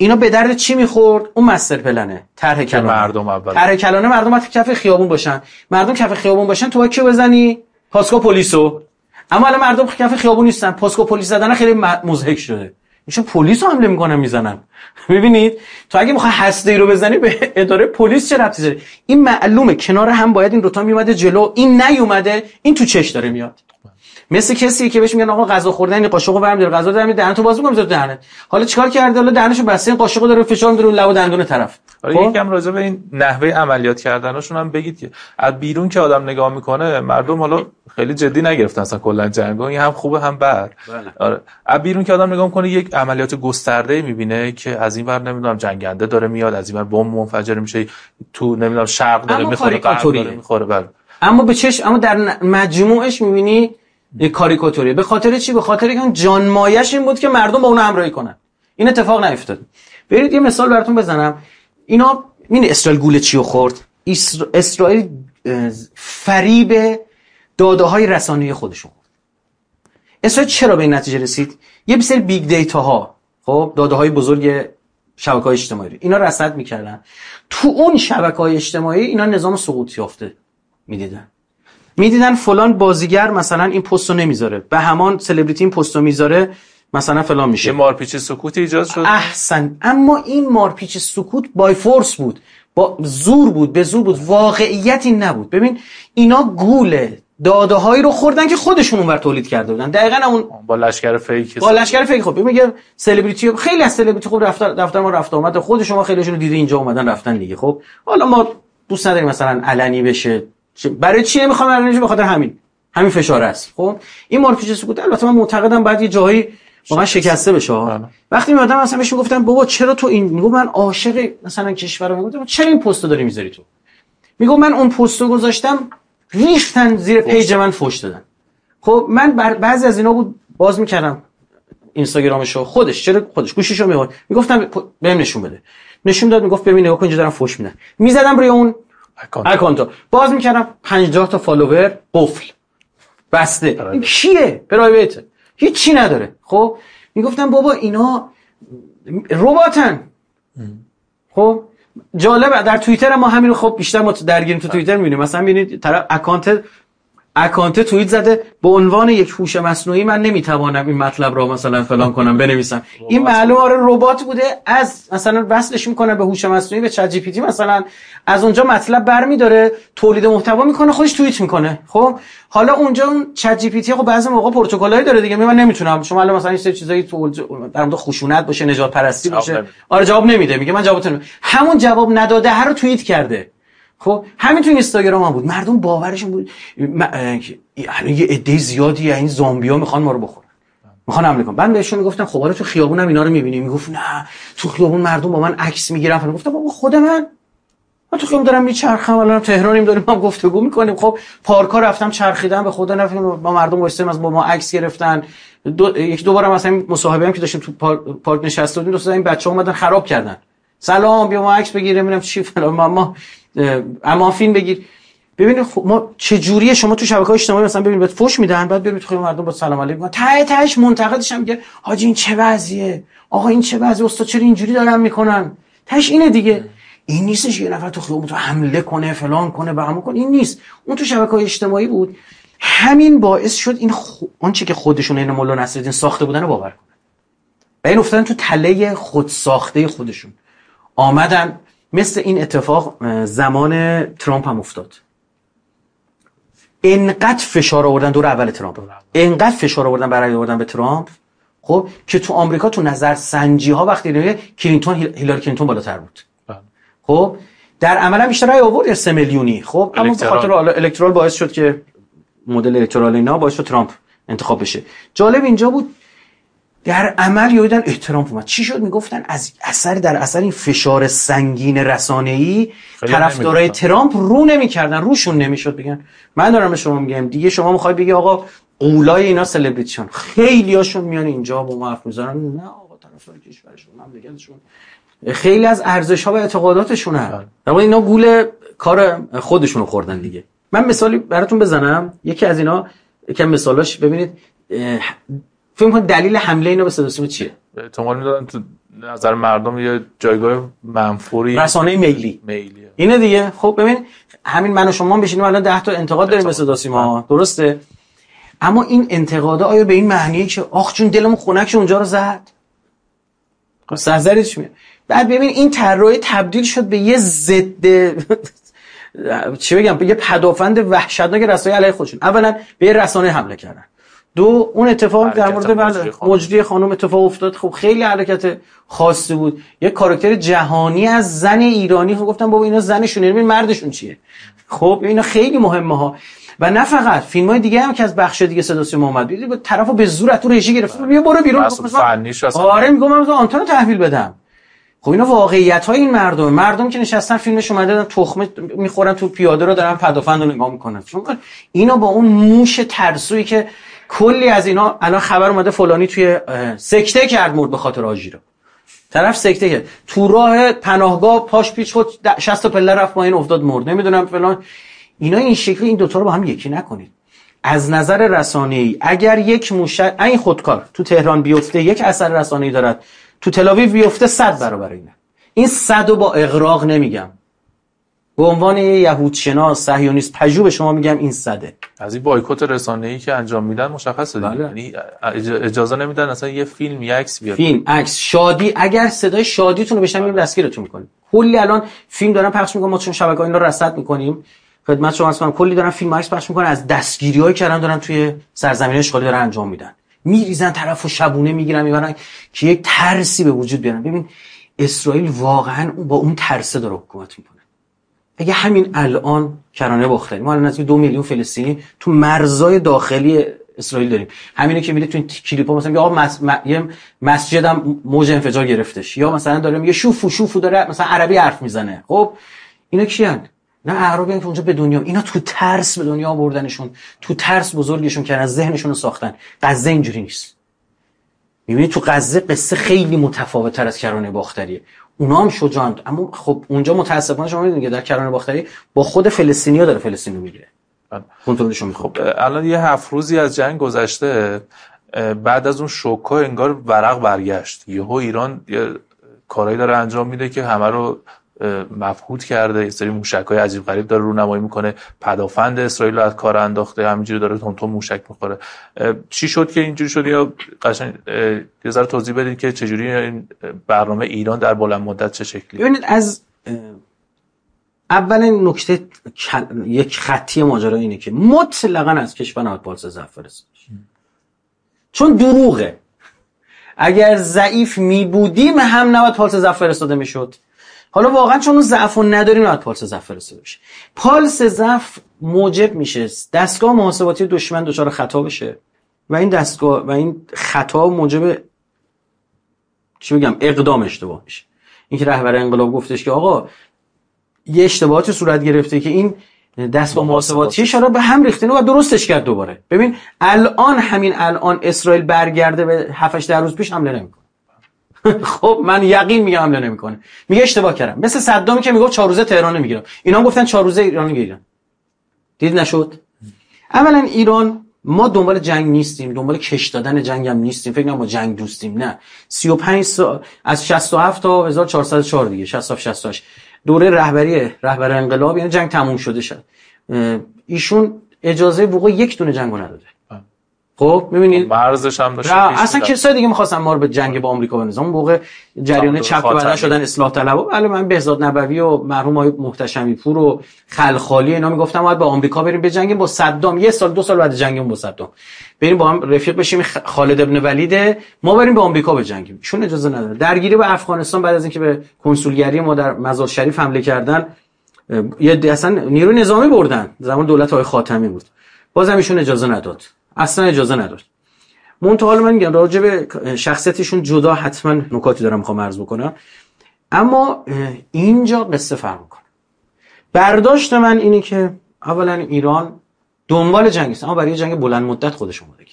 اینا به درد چی میخورد؟ اون مستر پلنه، طرح کلانه. مردم اول طرح کلانه مردم باید کف خیابون باشن. مردم کف خیابون باشن تو باید کیو بزنی؟ پاسکو پلیسو. اما الان مردم کف خیابون نیستن. پاسکو پلیس زدن خیلی مضحک شده. میشه پلیس رو حمله میکنن میزنن. ببینید تو اگه میخوای هسته‌ای رو بزنی به اداره پلیس چه ربطی داره؟ این معلومه کنار هم باید این دو تا میومده جلو، این نیومده، این تو چش داره میاد. مثل کسی که بهش میگن آقا غذا خوردن این قاشقو برم داره غذا داره دهنتو باز می‌کنه میذاره دهنت. حالا چیکار کرده؟ حالا دهنشو بسته این قاشقو داره فشار میده رو لب و دندون طرف. حالا یکم راجع به این نحوه عملیات کردناشون هم بگید که از بیرون که آدم نگاه میکنه مردم حالا خیلی جدی نگرفتن اصلا کلا جنگو، این هم خوبه هم بد. آره از بیرون که آدم نگاه میکنه یک عملیات گسترده میبینه که از این ور نمیدونم جنگنده داره میاد، از این ور بمب منفجر میشه، تو نمیدونم شرق داره میخوره غرب داره میخوره. بله اما به چش اما در مجموعش میبینی یک کاریکاتوری. به خاطر چی؟ به خاطر اینکه اون جان مایش این بود که مردم با اون همراهی کنن. این اتفاق نیفتاد. برید یه مثال براتون بزنم. اینا این اسرائیل گول چیو خورد؟ اسر... اسرائیل فریب داده‌های رسانه‌ای خودشون خورد. اسرائیل چرا به این نتیجه رسید؟ یه سری بیگ دیتا ها، خب داده‌های بزرگ شبکه‌های اجتماعی اینا رصد می‌کردن. تو اون شبکه‌های اجتماعی اینا نظام سقوط یافته می‌دیدن. میدیدن فلان بازیگر مثلا این پستو نمیذاره، به همان سلبریتی این پستو میذاره، مثلا فلان میشه. یه مارپیچ سکوت ایجاد شد. احسن. اما این مارپیچ سکوت بای فورس بود، با زور بود، به زور بود، واقعیتی نبود. ببین اینا گوله داده هایی رو خوردن که خودشون اونور تولید کرده بودن. دقیقاً اون با لشکر فیک. با لشکر فیک. خب میگه سلبریتی، خیلی از سلبریتی خب دفتر دفتر ما رفت آمد، خود شما خیلیشون رو دیده اینجا اومدن رفتن دیگه. خب حالا ما دوست نداریم مثلا علنی بشه. برای چی نمیخوام علنی؟ به خاطر همین همین فشار است. خب این مارپیچ سکوت البته من معتقدم بعد یه جایی واقعا شکسته بشه. وقتی میادم مثلا بهش میگفتم بابا چرا تو این، میگم من عاشق مثلا کشورم، میگفتم چرا این پستو داری میذاری تو؟ میگم من اون پستو گذاشتم ریختن زیر پیج من فوش دادن. خب من بعضی از اینا بود باز میکردم اینستاگرامشو، خودش چرا خودش گوشیشو میخورد، میگفتم بهم نشون بده، نشون داد، میگفت ببین نگاه کن اینجا دارم فوش میدن، میزدم روی اون اکانتو، باز میکردم پنجاه تا فالوور قفل بسته. این کیه؟ پرایوته، هیچی نداره. خب میگفتم بابا اینا رباتن. خب جالبه در توییتر ما همین رو خب بیشتر ما درگیریم تو توییتر میبینیم، مثلا میبینید طرف اکانت اکانت توییت زده به عنوان یک هوش مصنوعی من نمیتوانم این مطلب را مثلا فلان کنم بنویسم. این معلومه آره ربات بوده، از مثلا وصلش میکنه به هوش مصنوعی، به چت جی پی تی مثلا، از اونجا مطلب برمی‌داره تولید محتوا میکنه، خودش توییت میکنه. خب حالا اونجا اون چت جی پی تی خب بعضی موقع پروتکلایی داره دیگه، من نمیتونم شما الان مثلا این سری چیزایی تو در مورد خشونت باشه، نجات پرستی باشه، آره جواب نمیده، میگه من جوابتون همون جواب نداده هر رو توییت کرده. خب همین تو اینستاگرام هم بود، مردم باورشون بود یعنی یه عده زیادی این زامبیا میخوان ما رو بخورن، میخوان حمله کنن. من بهشون میگفتم خب حالا تو خیابونم اینا رو میبینی؟ میگفت نه تو خیابون مردم با من عکس میگیرن. فلان. گفتم بابا خود من من تو خیابون دارم میچرخم، الان تهرانیم داریم هم گفتگو میکنیم. خب پارکا رفتم چرخیدم، به خدا نفهمیدم با مردم واسه از با ما عکس گرفتن. دو یک دو بارم مثلا مصاحبه هم که داشتیم تو پارک, پارک نشسته بودیم، دوستا این بچه‌ها اومدن خراب کردن. سلام بیا ما عکس بگیریم، ببینم چی فلان، ما اما فیلم بگیر. ببینید خب ما چه جوریه، شما تو شبکه‌های اجتماعی مثلا ببینید بهت فوش میدن، بعد برید تو مردم با سلام علیکم، ته تهش منتقدش هم میگه حاجی این چه وضعیه، آقا این چه وضعیه، استاد چرا اینجوری دارن میکنن. تهش اینه دیگه. این نیستش یه نفر تو خیابون تو حمله کنه فلان کنه به همون کنه، این نیست. اون تو شبکه‌های اجتماعی بود. همین باعث شد این خو... آنچه که خودشون این مولا نصرالدین ساخته بودن رو باور کنن. و این افتادن تو تله خود ساخته خودشون. آمدن مثل این اتفاق زمان ترامپ هم افتاد. انقدر فشار آوردن دور اول ترامپ، انقدر فشار آوردن برای آوردن به ترامپ، خب که تو آمریکا تو نظر سنجی ها وقتی دیگه کلینتون هیلاری کلینتون بالاتر بود. خب در عمل هم بیشتر رای آورد سه میلیونی. خب اما به خاطر الکترال باعث شد که مدل الکترال اینا باعث شد ترامپ انتخاب بشه. جالب اینجا بود در عمل یادن احترام اومد. چی شد؟ میگفتن از اثر در اثر این فشار سنگین رسانه‌ای طرفدارای ترامپ رو نمی‌کردن، روشون نمیشد بگن من دارم به شما میگم دیگه شما می‌خوای بگی آقا قولای اینا سلبریتیشون، خیلیاشون میان اینجا با ما حرف می‌زنن، نه آقا طرفدار کشورشون مملکتشون خیلی از ارزش‌ها و اعتقاداتشونه، اما اینا گول کار خودشونو خوردن دیگه. من مثالی براتون بزنم، یکی از اینا یکم مثالاش ببینید فکر کنید دلیل حمله اینا به صدا و سیما چیه؟ احتمال میدادن تو نظر مردم یه جایگاه منفوری، رسانه میلی میلیه. اینه دیگه. خب ببین همین من و شما بشینیم الان ده تا انتقاد داریم به صدا سیما، درسته؟ اما این انتقادا آیا به این معنیه که آخ جون دلمون خنک اونجا رو زد؟ سرزریش میاد. بعد ببین این طراحی تبدیل شد به یه ضد چی بگم، به یه پدافند وحشتناک رسانه‌ای علیه خودشون. اولا به یه رسانه حمله کردن، دو اون اتفاق در مورد مجری خانم اتفاق افتاد. خب خیلی حرکت خاصی بود، یه کاراکتر جهانی از زن ایرانی. خب گفتم بابا اینا زنشونه، ببین مردشون چیه. خب اینا خیلی مهمه ها. و نه فقط فیلم‌های دیگه هم که از بخش دیگه صدا سیما اومد، دیدی طرفو به زور تو رژی گرفت، بیا برو بیرون. آره میگم من آنتن تحویل بدم. خب اینا واقعیت‌های این مردم مردم که نشستن فیلمش اومده دارن تخمه میخورن تو پیاده رو دارن پدافند رو نگاه میکنن. چون اینا با اون موش ترسویی که کلی از اینا الان خبر اومده فلانی توی سکته کرد مرد به خاطر آژیرا، طرف سکته کرد تو راه پناهگاه پاش پیچ خود شصت تا پله رفت پایین افتاد مرد، نمیدونم فلان. اینا این شکلی این دوتا رو با هم یکی نکنید. از نظر رسانه‌ای اگر یک موشک این خودکار تو تهران بیفته یک اثر رسانه‌ای دارد، تو تل آویو بیفته صد برابر اینه. این صد رو با اغراق نمیگم، به عنوان یه یهودشناس صهیونیست پژوه به شما میگم این صده. از این بایکوت رسانه‌ای که انجام میدن مشخصه دیگه. بله. یعنی اجازه نمیدن اصلا یه فیلم یه عکس بیاد، فیلم عکس شادی، اگر صدای شادیتون رو بشنویم دستگیرتون میکنیم. کلی الان فیلم دارن پخش میکنن، ما چون شبکه‌ها اینا رو رصد میکنیم خدمت شما هستم، کلی دارن فیلم عکس پخش میکنن از دستگیری‌هایی که الان دارن توی سرزمین اشغالی دارن انجام میدن، میریزن طرفو شبونه میگیرن میبرن که یک ترسی به وجود بیارن. ببین اسرائیل واقعا با اون ترس داره حکومت میکنه. اگه همین الان کرانه باختری، ما الان نزدیک دو میلیون فلسطینی تو مرزهای داخلی اسرائیل داریم. همینه که میبینید تو این کلیپا مثلا آقا مس... م... یه مسجدم موج انفجار گرفتش، یا مثلا داره میگه شوفو شوفو داره مثلا عربی حرف میزنه. خب اینا کیان؟ نه اعرابیان که اونجا به دنیا، اینا تو ترس به دنیا آوردنشون، تو ترس بزرگشون کردن، ذهنشون رو ساختن. غزه اینجوری نیست. میبینید تو غزه قصه خیلی متفاوت‌تر از کرانه باختریه. اونا هم شجاعند، اما خب اونجا متاسفانه شما میدونید که در کرانه باختری با خود فلسطینی‌ها داره فلسطین رو میگیره، کنترلشون می‌کنه. خب الان یه هفت روزی از جنگ گذشته، بعد از اون شوک‌ها انگار ورق برگشت. یهو ایران یه کارایی داره انجام میده که همه رو مفقود کرده، یه سری موشک‌های عجیب غریب داره رونمایی میکنه، پدافند اسرائیل رو از کار انداخته، همینجوری داره تون تون موشک میخوره. چی شد که اینجوری شد؟ یا قشنگ یه ذره توضیح بدید که چجوری این برنامه ایران در بلند مدت چه شکلی؟ ببینید از اولین نکته یک خطی ماجرا اینه که مطلقاً از کشور نباید پالس ضعف فرستاد، چون دروغه. اگر ضعیف می بودیم هم نباید پالس ضعف فرستاده میشد. حالا واقعا چون اون ضعف رو نداریم نباید پالس ضعف فرستاده بشه. پالس ضعف موجب میشه دستگاه محاسباتی دشمن دچار خطا بشه و این دستگاه و این خطا موجب چی بگم اقدام اشتباه میشه. اینکه رهبر انقلاب گفتش که آقا یه اشتباهاتی صورت گرفته که این دستگاه محاسباتیش رو به هم ریخته و درستش کرد دوباره. ببین الان همین الان اسرائیل برگرده به هفت هشت روز پیش حمله نمیکنه. خب من یقین میگم حمله نمیکنه، میگه اشتباه کردم. مثل صدامی که میگفت چهار روزه تهران میگیرم، اینا هم گفتن چهار روزه ایران میگیرن. دید نشد. اولا ایران ما دنبال جنگ نیستیم، دنبال کش دادن جنگ هم نیستیم، فکر کنم ما جنگ دوستیم. نه، سی و پنج سال از شصت و هفت تا هزار و چهارصد و چهار دیگه شصت و هفت شصت و هشت دوره رهبری رهبر انقلاب، یعنی جنگ تموم شده شد. ایشون اجازه وقوع یک دونه جنگو نداده. خب می‌بینید مرزش هم داشت. اصلا کسای دیگه می‌خواستن ما رو به جنگ با آمریکا بندازن. اون موقع جریان چپ که بعدا شدن اصلاح طلبا، علی من بهزاد نبوی و مرحوم آقای محتشمی پور و خلخالی اینا میگفتن باید با آمریکا بریم بجنگیم با صدام. یه سال دو سال بعد جنگیم با صدام بریم با هم رفیق بشیم، خالد ابن ولید ما بریم با آمریکا بجنگیم. چون اجازه نداره. درگیری با افغانستان بعد از اینکه به کنسولگری ما در مزار شریف حمله کردن، یه اصلا نیروی نظامی بردن، زمان دولت آقای خاتمی بود، بازم ایشون اجازه نداد، اصلا اجازه نداد. منتها حالا من میگم راجع به شخصیتشون جدا حتما نکاتی دارم میخوام عرض بکنم، اما اینجا قصه فرق میکنه. برداشت من اینه که اولا ایران دنبال جنگ است، اما برای جنگ بلند مدت خودش اومده.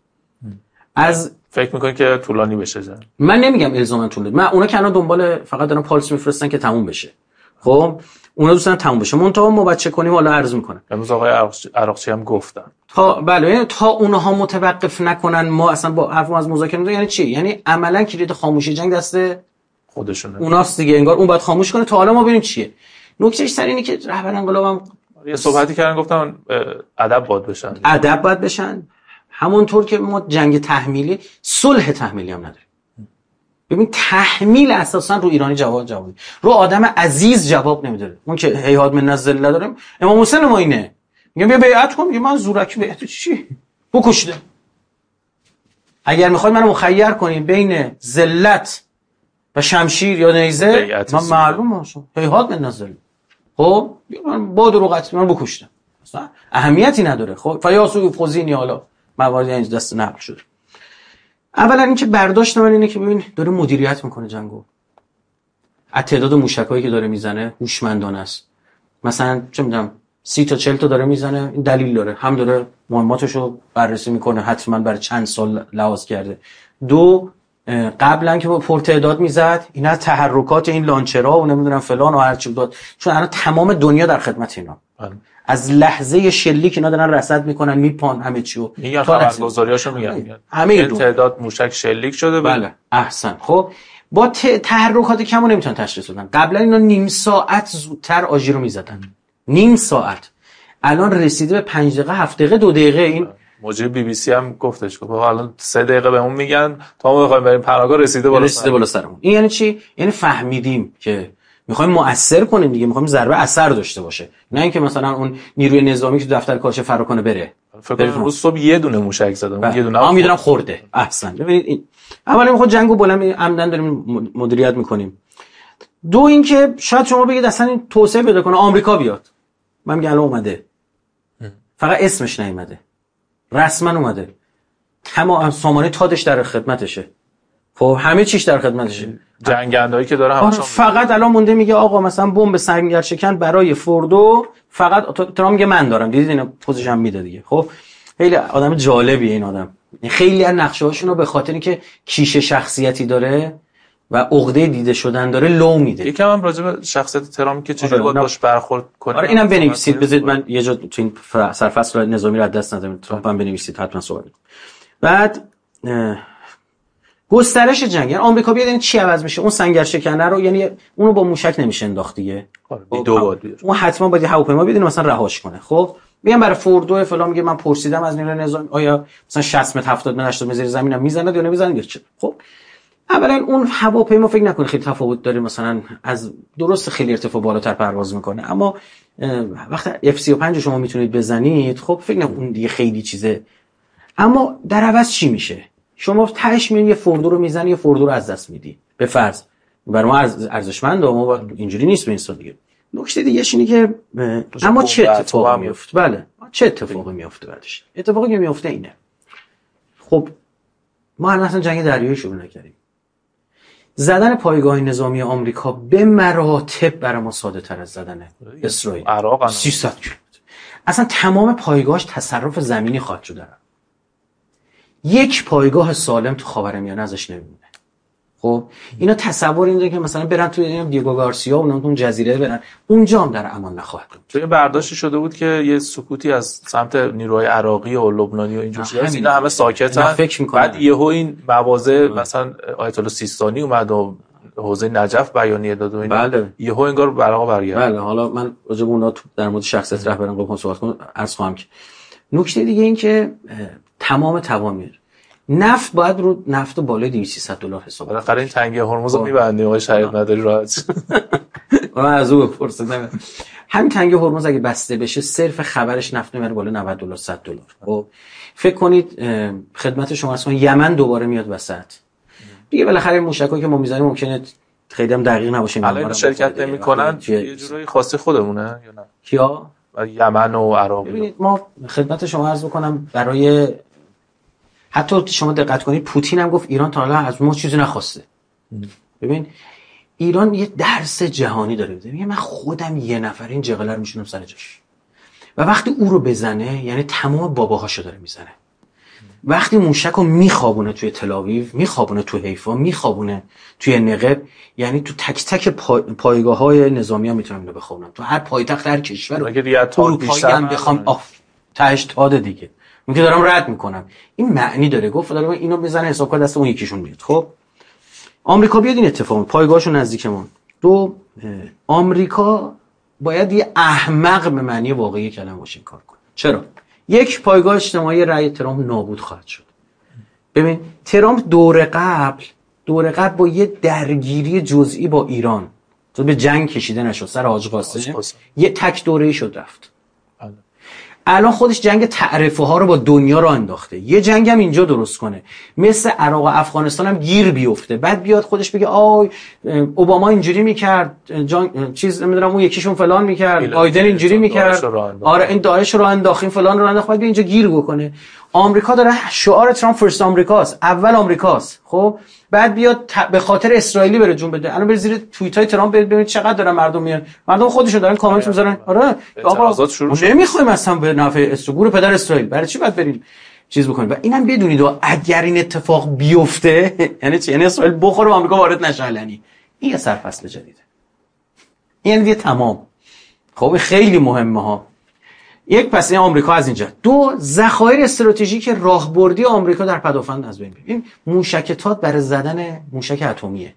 از فکر میکنی که طولانی بشه جنگ؟ من نمیگم الزاما طولانی، من اونا که الان دنبال فقط دارن پالس میفرستن که تموم بشه. خب اونا دوستان تموم بشه. منتها ما بچه کنیم حالا عرض میکنم امروز آقای عراقچی هم گفتن تا بله یعنی تا اونها متوقف نکنن ما اصلا با حرف از مذاکره نمی‌کنیم. یعنی چی؟ یعنی عملا کلید خاموشی جنگ دست خودشونه اوناست دیگه، انگار اون باید خاموش کنه تا حالا ما ببینیم چیه. نکتهش سر اینه که رهبر انقلابم یه صحبتی کردن گفتن ادب باید بشن ادب باید بشن، همونطور که ما جنگ تحمیلی صلح تحمیلی هم نداریم. ببین تحمیل اساسا رو ایرانی جواب جواب رو آدم عزیز جواب نمیده. اون که هیهات من نزله داریم امام حسین ما اینه میگم بیا بیعت کن، میگه من زورکی بیعت چی بکشده. اگر میخواید منو مخیر کنین بین ذلت و شمشیر یا نیزه من معلوم هستم هیهات من نزله. خب من با دروغت من بکشتم اصلا اهمیتی نداره. خب فیاسو فوزینی حالا موارد این دست نقل شده. اولا اینکه برداشت من اینه که ببین داره مدیریت میکنه جنگو، از تعداد موشکایی که داره میزنه هوشمندانه است. مثلا چه میدونم سی تا چهل تا داره میزنه، این دلیل داره، هم داره مهماتشو بررسی میکنه حتما برای چند سال لحاظ کرده. دو قبلا که با پرتعداد میزد اینا تحرکات این لانچرها و نمیدونم فلان و هر چی داد، چون الان تمام دنیا در خدمت اینا بله. از لحظه شلیک اینا دارن رصد میکنن میپان همه چیو میگن خبرگزاریاشو میگن همه تعداد موشک شلیک شده بله, بله. احسن. خب با تحرکات کمو نمیتونن تشخیص بدن. قبلا اینا نیم ساعت زودتر آژیر رو میزدن، نیم ساعت، الان رسیده به پنج دقیقه هفت دقیقه دو دقیقه. این مجری بی بی سی هم گفتش که الان سه دقیقه بهمون میگن تا ما بخوایم بریم پناهگاه رسیده بالا رسیده بالا سرمون. این یعنی چی؟ یعنی فهمیدیم که میخوایم مؤثر کنیم دیگه، میخوایم ضربه اثر داشته باشه، نه اینکه مثلا اون نیروی نظامی که دفتر کارش فرار کنه بره. فکر کنم روز صبح یه دونه موشک زدن، یه دونه ما میدونم خورده. احسن. ببینید این اولا میخواد جنگو بلند عمدن داریم مدیریت میکنیم. دو اینکه شاید شما بگید اصلا این توسعه پیدا کنه آمریکا بیاد. من میگم الان اومده، فقط اسمش نیومده، رسما اومده، تمام سامانه تادش در خدمتشه، خب همه چیش در خدمتشه، جنگندهایی که داره همشون فقط الان مونده میگه آقا مثلا بمب سنگر شکن برای فوردو فقط ترام میگه من دارم. دیدید اینا پوزش هم میده دیگه. خب خیلی آدم جالبیه این آدم، خیلی از نقشه‌هاشون رو به خاطر اینکه کیش شخصیتی داره و عقده دیده شدن داره لو میده. یکم هم راجع به شخصیت ترام که چجوری باید باش برخورد کنه. آره اینم بنویسید، بذارید من یه جا تو این سرفصل نظامی رو از دست ندم، ترامپ هم بنویسید حتما صحبت. بعد گسترش جنگ، یعنی آمریکا بیاد این چی عوض میشه؟ اون سنگر شکنه رو یعنی اونو با موشک نمیشه انداخت دیگه، دو بار اون حتما باید هواپیما بدین مثلا رهاش کنه. خب میگم برای فوردو فلان میگه من پرسیدم از نیروی نظامی آیا مثلا شصت متر هفتاد متر هشتاد متر زیر زمینم میزنه یا نمیزنه چه. خب اولا اون هواپیما فکر نکنه خیلی تفاوت داره، مثلا از درست خیلی ارتفاع بالاتر پرواز میکنه، اما وقتی اف سی و پنج شما میتونید بزنید خب فکر نکنم اون دیگه خیلی چیزه. اما در عوض چی میشه؟ شما تهش میون یه فوردو رو میزنی، یه فوردو رو از دست میدی به فرض. برای ما ارزشمنده، ما اینجوری نیست به انسان دیگه. نکته دیگه اینه که اما چه اتفاقی میفته؟ بله چه اتفاقی میفته بعدش؟ اتفاقی که میفته اینه، خب ما اصلا جنگ دریایی شروع نکردیم، زدن پایگاه نظامی آمریکا به مراتب برای ما ساده تر از زدن اسرائیل. عراق سیصد کیلومتر اصلا تمام پایگاهش تصرف زمینی خواهد شد. یک پایگاه سالم تو خاورمیانه ازش نمیمونه. خب اینا تصور این داره که مثلا برن توی دیگو گارسیا و اون جزیره برن، اونجا هم در امان نخواهد بود. توی برداشتی شده بود که یه سکوتی از سمت نیروهای عراقی و لبنانی و اینجور چیزا، اینا همه ساکتن. بعد یهو این مواضع مثلا آیت الله سیستانی اومد و حوزه نجف بیانیه داد و اینا، بله. یهو انگار برقا برگشت. بله حالا من راجع به اونها در مورد شخصیت رهبران قوم صحبت کنم عرض خواهم کرد. نکته دیگه این که تمام توامیر نفت باید رو نفت بالای دویست سیصد دلار حساب. بالاخره این تنگه هرمز رو می‌بندیم آقای شریعت نداری راحت. من از اون بپرسیدم همین تنگه هرمز اگه بسته بشه صرف خبرش نفت میبره بالا نود دلار صد دلار. خب فکر کنید خدمت شما اصلا یمن دوباره میاد وسط دیگه. بالاخره موشکایی که ما میزنیم ممکنه خیلی هم دقیق نباشه. الان شرکت نمی‌کنن یه جورایی خاصی خودمونه یا نه؟ کیا؟ یمن و عراق. ببینید ما خدمت شما عرض بکنم، برای حتی شما دقت کنید پوتین هم گفت ایران تا حالا از ما چیزی نخواسته. ببین ایران یه درس جهانی داره میده، میگه من خودم یه نفر این جغله رو میشونم سر جاش و وقتی او رو بزنه یعنی تمام باباهاشو داره میزنه. وقتی موشک رو میخوابونه توی تل‌آویو، میخوابونه توی حیفا، میخوابونه توی نقب، یعنی تو تک تک پا... پایگاه های نظامی ها میتونم اینو بخوابونم، تو هر پایتخت هر کشور اروپایی هم بخوام آف تهش تاده دیگه میگه دارم رد میکنم. این معنی داره. گفت داره اینو بزنه حساب کار دست اون یکیشون میاد. خب آمریکا بیاد این اتفاق پایگاهشون نزدیکمون. دو آمریکا باید یه احمق به معنی واقعی کلمه باشه کار کنه. چرا؟ یک، پایگاه اجتماعی رأی ترامپ نابود خواهد شد. ببین ترامپ دور قبل دور قبل با یه درگیری جزئی با ایران تو به جنگ کشیده نشد سر حاج قاسم، یه تک دوره‌ای شد رفت. الان خودش جنگ تعرفه ها رو با دنیا رو انداخته، یه جنگ هم اینجا درست کنه مثل عراق و افغانستان هم گیر بیفته، بعد بیاد خودش بگه آی اوباما اینجوری میکرد، جان... چیز نمیدونم اون یکیشون فلان میکرد، بایدن اینجوری میکرد، آره این داعش رو انداختیم فلان رو انداخت، بعد اینجا گیر بکنه. آمریکا داره شعار ترامپ فرست آمریکاست، اول آمریکاست. خب بعد بیاد ت... به خاطر اسرائیلی بره جون بده. الان برید زیر توییت های ترامپ ببینید چقدر دارن مردم میان، مردم خودشون دارن کامنت میذارن آره آقا نمیخوایم اصلا به نفع اسرائیل پدر اسرائیل، برای چی باید بریم چیز بکنیم؟ و اینم بدونید اگر این اتفاق بیفته یعنی چی؟ یعنی اسرائیل بخوره و آمریکا وارد نشه علنی. این یه سرفصل جدیده، این دیگه تمام. خب خیلی مهمه ها. یک پس این آمریکا از اینجا. دو، ذخایر استراتژیک راهبردی آمریکا در پدافند از بین میره. این موشک تات برای زدن موشک اتمیه.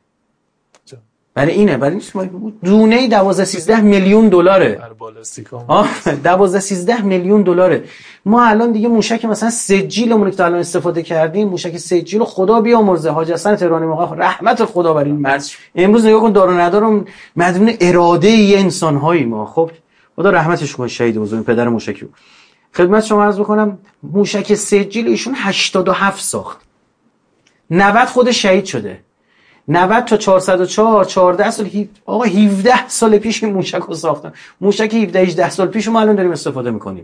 برای اینه، برای این دونه دوازده سیزده میلیون دلاره. آه دوازده سیزده میلیون دلاره. ما الان دیگه موشک مثلا سجیلمون که الان استفاده کردیم، موشک سجیل خدا بیامرزه حاج حسن تهرانی موقع رحمت خدا بر این مرد. امروز نگاه کن دار و ندارم مدیون اراده ای انسان‌هایی ما. خب خدا رحمتش کنه شهید بزرگ پدر موشکی. خدمت شما عرض بکنم موشک سجیل ایشون هشتاد و هفت ساخت. نود خودش شهید شده. نود تا چهارصد و چهار چهارده سال آقا هفده سال پیش این موشک رو ساختن. موشک هفده هجده سال پیش ما الان داریم استفاده میکنیم.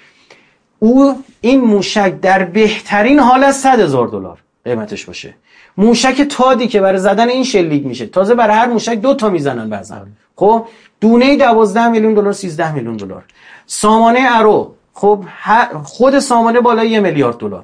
او این موشک در بهترین حالت صد هزار دلار قیمتش باشه. موشک تادی که برای زدن این شلیک میشه، تازه برای هر موشک دو تا میزنن بعضن. خب دونه دوازده میلیون دلار سیزده میلیون دلار. سامانه ارو خب خود سامانه بالای یک میلیارد دلار.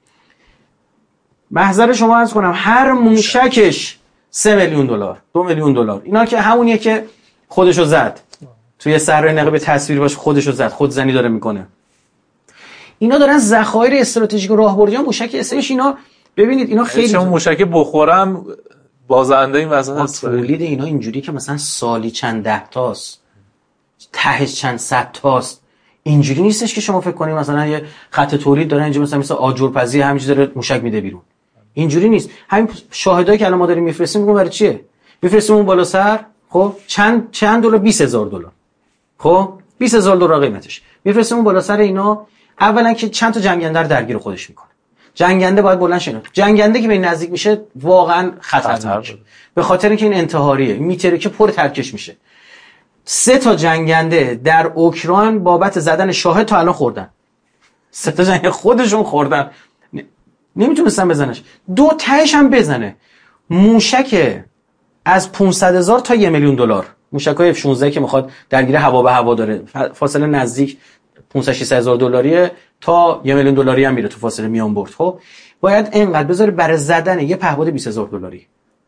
محضر شما عرض کنم هر موشکش سه میلیون دلار، دو میلیون دلار. اینا که همونیه که خودشو زد. توی سر نقب تصویر باش خودشو زد، خودزنی داره میکنه. اینا دارن ذخایر استراتژیک راهبردی موشک اسش اینا ببینید اینا خیلی چون موشک بخورم بازنده این وسط هست. تولید اینا اینجوری که مثلا سالی چند ده تاست، تهش چند صد تاست. اینجوری نیستش که شما فکر کنید مثلا یه خط تولید داره اینجا مثلا مثلا آجرپزی همینجوری داره موشک میده بیرون. اینجوری نیست. همین شاهدایی که الان ما داریم میفرستیم میگم برای چیه؟ میفرستیم اون بالا سر خب چند چند دلار بیست هزار دلار. خب بیست هزار دلار قیمتش. میفرستیم اون بالا سر اینا. اولا که چند تا جنگنده رو درگیر خودش میکنه. جنگنده باید بلند شه. جنگنده که به نزدیک میشه واقعا خطرناکه. به خاطر اینکه این انتحاریه. میتره که پر ترکش میشه. سه تا جنگنده در اوکراین بابت زدن شاهد تا الان خوردن. سه تا جنگ خودشون خوردن. نمیتونستن بزنش. دو تهش هم بزنه. موشک از پانصد هزار تا یک میلیون دلار. موشکای اف شانزده که میخواد درگیر هوا به هوا داره. فاصله نزدیک پانصد شصت هزار دلاری تا یک میلیون دلاری هم میره تو فاصله میان برد. خب باید اینقدر بذاره برای زدن یه پهپاد بیست هزار دلاری.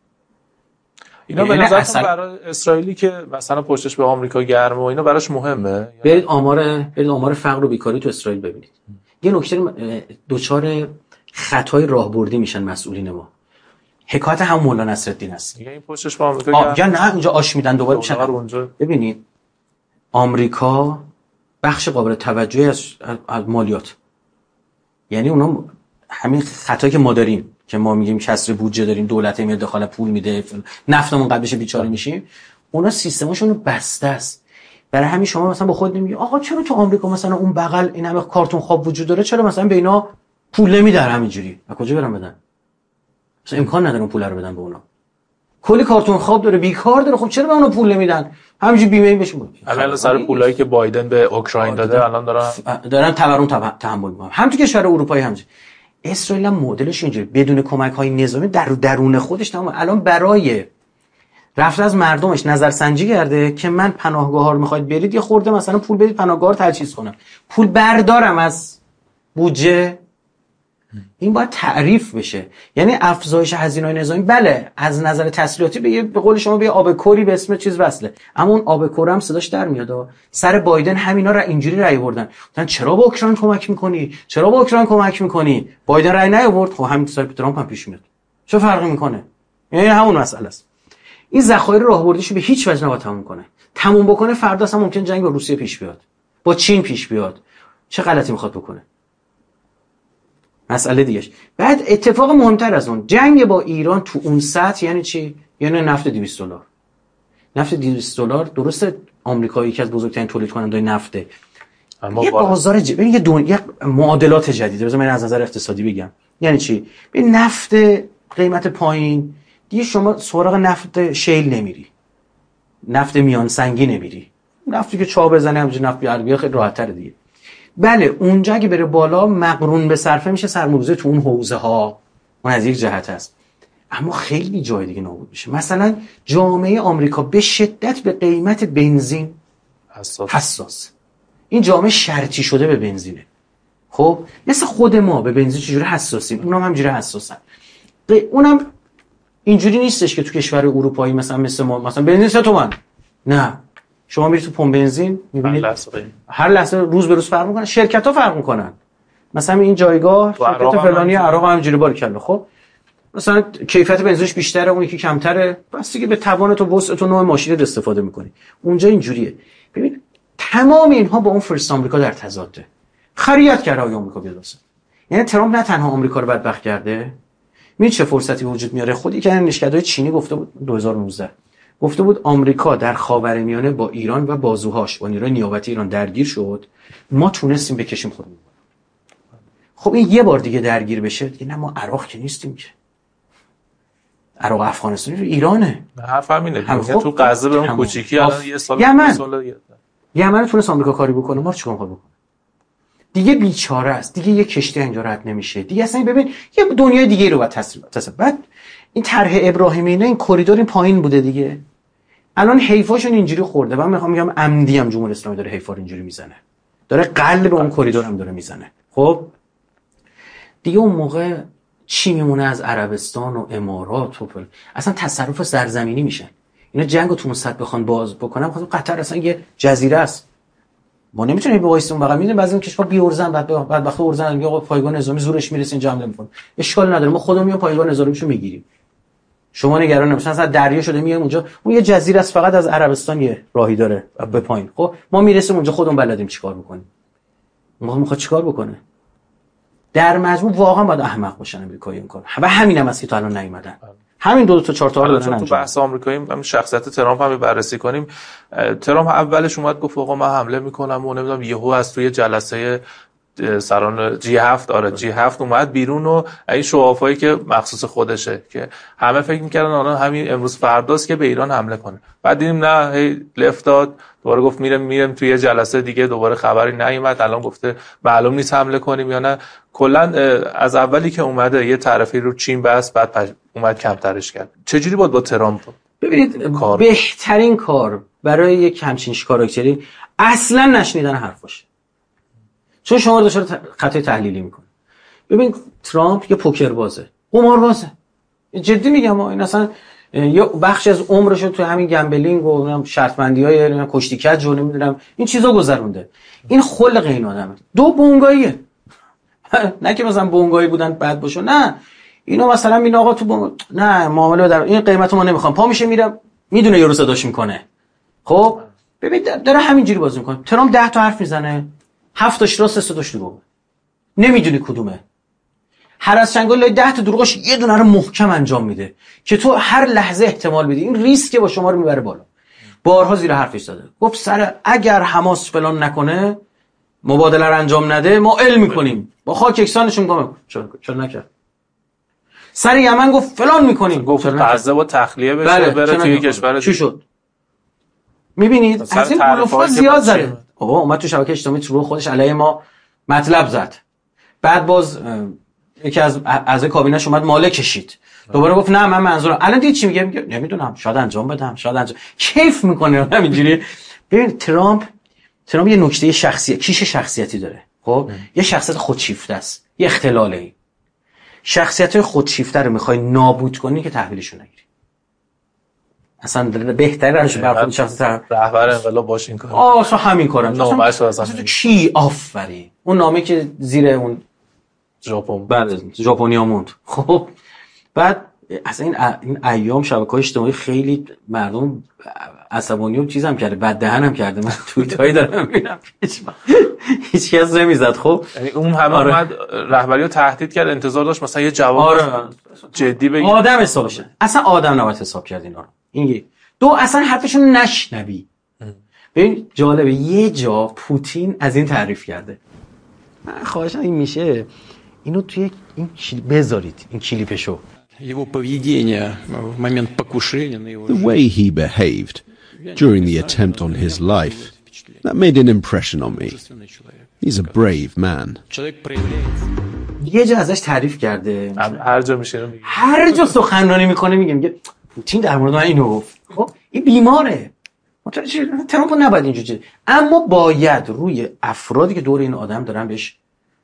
اینا به نظر اصلا... برای اسرائیلی که مثلا پشتش به آمریکا گرمه و اینا براش مهمه. برید آمار برید آمار فقر و بیکاری تو اسرائیل ببینید. یه نکته دوچار خطای راهبردی میشن مسئولین ما. حکایت هم مولانا نصرالدین است. دیگه این پشتش به آمریکا گرمه. یا نه اونجا آش میدن دوباره میشن. اونجا ببینید آمریکا بخش قابل توجهی از, از مالیات. یعنی اونا همین خطایی که ما داریم که ما میگیم کسر بودجه داریم، دولت میاد داخل پول میده، نفتمون قد بشه بیچاره میشیم، اونا سیستمشون بسته است. برای همین شما مثلا با خود نمیگی آقا چرا تو آمریکا مثلا اون بغل این همه کارتون خواب وجود داره، چرا مثلا به اینا پول نمیدن همینجوری؟ از کجا برام بدن؟ مثلا امکان نداره پول رو بدن به اونا. کلی کارتون خواب داره، بیکار داره، خب چرا به اونا پول نمیدن؟ همینجوری بیمه این بشه. الان سر پولایی که بایدن به اوکراین داده الان دارن دارن تورم تحمل میکنن. هم تو کشور اروپایی هم اسرائیل هم مدلش اینجوری بدون کمک‌های نظامی در درون خودش تمام. الان برای رفت از مردمش نظرسنجی کرده که من پناهگاه‌ها رو می‌خواید برید یه خورده مثلا پول بدید پناهگاه رو تجهیز کنم، پول بردارم از بودجه این باید تعریف بشه. یعنی افزایش هزینه‌های نظامی بله از نظر تسلیحاتی به به قول شما به آب کوری به اسم چیز وصله، اما اون آب کور هم صداش در میاد. سر بایدن همینا را اینجوری رأی آوردن، گفتن چرا به اوکراین کمک میکنی، چرا به اوکراین کمک میکنی. بایدن رأی نیاورد، خب همین سر ترامپ هم پیش میاد، چه فرقی میکنه؟ یعنی همون مسئله است. این ذخایر راهبردیشو به هیچ وجه نباید تموم کنه. تموم بکنه فردا اصلا ممکن جنگ با روسیه پیش بیاد، با چین پیش بیاد. چه غلطی میخواد بکنه؟ مسئله دیگهش. بعد اتفاق مهمتر از اون، جنگ با ایران تو اون سطح یعنی چی؟ یعنی نفت دویست دلار. نفت دویست دلار درسته آمریکا یکی از بزرگترین تولید کننده‌های نفته. اما یه بازار ج... ببین یه دنیا معادلات جدیده. بذار من از نظر اقتصادی بگم. یعنی چی؟ ببین نفت قیمت پایین دیگه شما سراغ نفت شیل نمیری. نفت میان سنگی نمیری. نفتی که چاه بزنه همونجوری نفت بیارگی خیلی راحت‌تره دیگه. بله اونجا که بره بالا مقرون به صرفه میشه سرمایه‌گذاری تو اون حوزه ها، اون از یک جهت است. اما خیلی جای دیگه نابود میشه. مثلا جامعه آمریکا به شدت به قیمت بنزین حساس. حساس. این جامعه شرطی شده به بنزینه. خب مثل خود ما به بنزین چجوری حساسیم، اونام هم همینجوری حساسن. اونم اینجوری نیستش که تو کشور اروپایی مثلا مثل ما مثلا بنزین سه تومن. نه شما میری تو پمپ بنزین میبینید هر لحظه روز به روز فرق میکنه، شرکت‌ها فرق میکنن. مثلا این جایگاه شرکت فلانی عراق همینجوری باریکلا، خب مثلا کیفیت بنزینش بیشتره اون یکی کمتره، بس دیگه به توان تو وسع تو نوع ماشینت استفاده میکنی. اونجا اینجوریه. ببین تمام اینها با اون فرست آمریکا در تضاده. خریت کرده آقای آمریکا بیاد واسه. یعنی ترامپ نه تنها آمریکا رو بدبخت کرده، می چه فرصتی وجود میاره. خودی که نشکدهای چینی گفته بود دو هزار و نوزده گفته بود آمریکا در خاورمیانه با ایران و بازوهاش با نیروی نیابتی ایران درگیر شد، ما تونستیم بکشیم خودمون. خب این یه بار دیگه درگیر بشه دیگه نه ما عراق که نیستیم که. عراق افغانستان ایرانه. حرف همینه دیگه. خب تو غزه به اون کوچیکی الان یه سال یمن سال یمن تونست آمریکا کاری بکنه، ما چیکار می‌خواد بکنه؟ دیگه بیچاره است. دیگه یه کشتی اینجا رد نمیشه. دیگه اصلا ببین یه دنیای دیگه رو بعد تصویر تصویر بعد این طرح ابراهیمی نه این کریدور این پایین بوده دیگه. الان حیفاشون اینجوری خورده. من میخوام میگم عمدی هم جمهوری اسلامی داره حیفا رو اینجوری میزنه. داره قلب اون کریدور هم داره میزنه. خب دیگه اون موقع چی میمونه از عربستان و امارات و پل. اصلا تصرف سرزمینی میشه. اینا جنگو تو اون سطح بخوان باز بکنن، خب قطر اصلا یه جزیره است. ما نمیتونیم به وایس اون بغل میدیم بعضی کشورها بیورزن بعد بعد وقت اورزن میگه آقا پایگاه نظامی زورش میرسه اینجا حمله میکنه. اشکال نداره ما خودمون میام پایگاه نظامیشو میگیریم. شما نگران نباشید. مثلا دریا شده میایم اونجا، اون یه جزیره است فقط از عربستان یه راهی داره به پایین. خب ما میرسیم اونجا خودمون بلدیم چیکار بکنیم. ما میخواد چیکار بکنه؟ در مجموع واقعا باید احمق باشن امریکایی این کار. و همینم است که تا الان نیومدن. همین دو تا چهار تا رو دارن. تو بحث آمریکایی هم شخصیت ترامپ هم بررسی کنیم. ترامپ اولش اومد گفت آقا من حمله میکنم و نمیدونم یهو از توی جلسه سران جی هفت آره جی هفت اومد بیرون و این شوافایی که مخصوص خودشه که همه فکر میکردن آنها همین امروز فرداست که به ایران حمله کنه. بعد دیدیم نه هی لفت داد، دوباره گفت میرم میرم توی جلسه دیگه، دوباره خبری نیومد. الان گفته معلوم نیست حمله کنیم یا نه. کلا از اولی که اومده یه طرفی رو چین بس بعد اومد کمترش کرد. چجوری بود با ترامپ؟ ببینید کار. بهترین کار برای یک همچین کاراکتری اصلا نشنیدن حرفاش. چون شما رو دچار خطای تحلیلی میکنه. ببین ترامپ یه پوکر بازه، قمار بازه. جدی میگم این اصلا یه بخش از عمرش رو تو همین گمبلینگ و شرط بندی‌های کشتی کج و نمیدونم این چیزا گذرونده. این خلق این آدمه. دو بونگاییه. نه که مثلا بونگایی بودن بعد باشه، نه اینا مثلا این آقا تو بونگ... نه معامله در این قیمت ما نمیخوام، پا میشه میرم میدونه یارو صداش میکنه. خب ببین داره همینجوری بازی میکنه. ترامپ ده تا حرف میزنه، هفت تاش راست سه تاش دروغه. نمیدونی کدومه. هر از چنگال ده تا دروغش یه دونه رو محکم انجام میده که تو هر لحظه احتمال بدی. این ریسک با شما رو میبره بالا. بارها زیر حرفش زده. گفت سر اگر حماس فلان نکنه، مبادله رو انجام نده، ما علم میکنیم. با خاک یکسانشون کنیم. چرا چرا نکرد؟ سر یمن گفت فلان میکنیم. گفت غزه با تخلیه بشه بله. بره توی کشور چی شد؟ میبینید از این بلوفا زیاد زده. آقا اومد تو شبکه اجتماعی تو رو خودش علیه ما مطلب زد. بعد باز یکی از اعضای کابینه‌اش اومد ماله کشید. دوباره گفت نه من منظورم الان دید چی میگه؟ میگه نمیدونم شاید انجام بدم شاید انجام کیف میکنه همینجوری. ببین ترامپ ترامپ یه نکته شخصی کیش شخصیتی داره. خب یه شخصیت خودشیفته است، یه اختلاله. شخصیت‌های خودشیفته رو میخوای نابود کنی که تحویلشون نگیری. اصلا بهتره روش برخورد شخصیت رهبر انقلاب باش این کار. آه اصلا همین کارم. نامه اصلا تو کی آفری؟ اون نامه که زیر اون ژاپن بعد ژاپنیا موند. خب بعد اصلا این این ایام شبکه‌های اجتماعی خیلی مردم عصبانی و چیزام کرده، بعد دهنم کرده. من توییتایی دارم میبینم هیچ هیچ کس نمیزد. خب یعنی اون همه آره. اومد رهبری رو تهدید کرد، انتظار داشت مثلا یه جواب آره. جدی بگه. آدم حساب شه. اصلا آدم نباید حساب کرد اینا رو. این دو اصلا حرفشون نشنوی. ببین جالبه یه جا پوتین از این تعریف کرده. من خواهشم این میشه اینو توی این بذارید این کلیپشو. Его поведение в момент покушения на его The way he behaved during the attempt on his life, that made an impression on me. He's a brave man. человек проявляет. یه جا ازش تعریف کرده. هر جا میشه اینو میگه. هر جا سخنرانی میکنه میگه میگه پوتین در مورد من اینو گفت. خب این بیماره. متوجه چی؟ ترامپ نباید اینجوری. اما باید روی افرادی که دور این آدم دارن بهش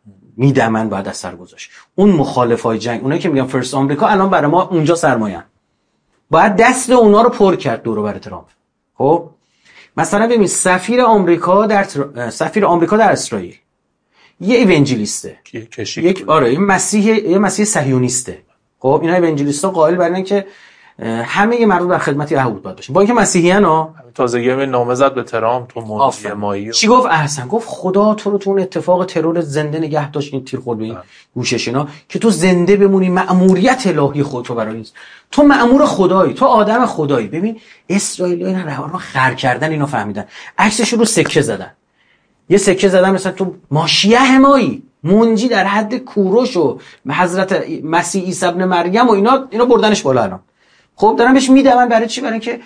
میدمن باید اثر گذاشت. اون مخالفای جنگ، اونایی که میگن فرست آمریکا، الان برای ما اونجا سرمایه‌ان. باید دست اونا رو پر کرد دور و بر ترامپ. خب مثلا ببین سفیر آمریکا در تر... سفیر آمریکا در اسرائیل یه ایونجلیسته. یک آره این مسیح یه مسیح صهیونیسته. خب اینا ایونجلیستا قائل بر اینن که همه مردم در خدمت یهود باید باشن. با اینکه مسیحیان ها تازگی هم نامه زد به ترامپ تو موضوع مایی. چی گفت احسن؟ گفت خدا تو رو تو اون اتفاق ترور زنده نگه داشت، این تیر خورد به این گوشش اینا که تو زنده بمونی، مأموریت الهی خودت رو برای این. تو مأمور خدایی، تو آدم خدایی. ببین اسرائیلی‌ها اینا رو خر کردن، اینا فهمیدن. عکسش رو سکه زدن. یه سکه زدن مثلا تو ماشیه مایی منجی در حد کوروش و حضرت مسیح عیسی ابن مریم و اینا اینا بردنش بالا الان. خب دارن بهش میدون برای چی؟ برای اینکه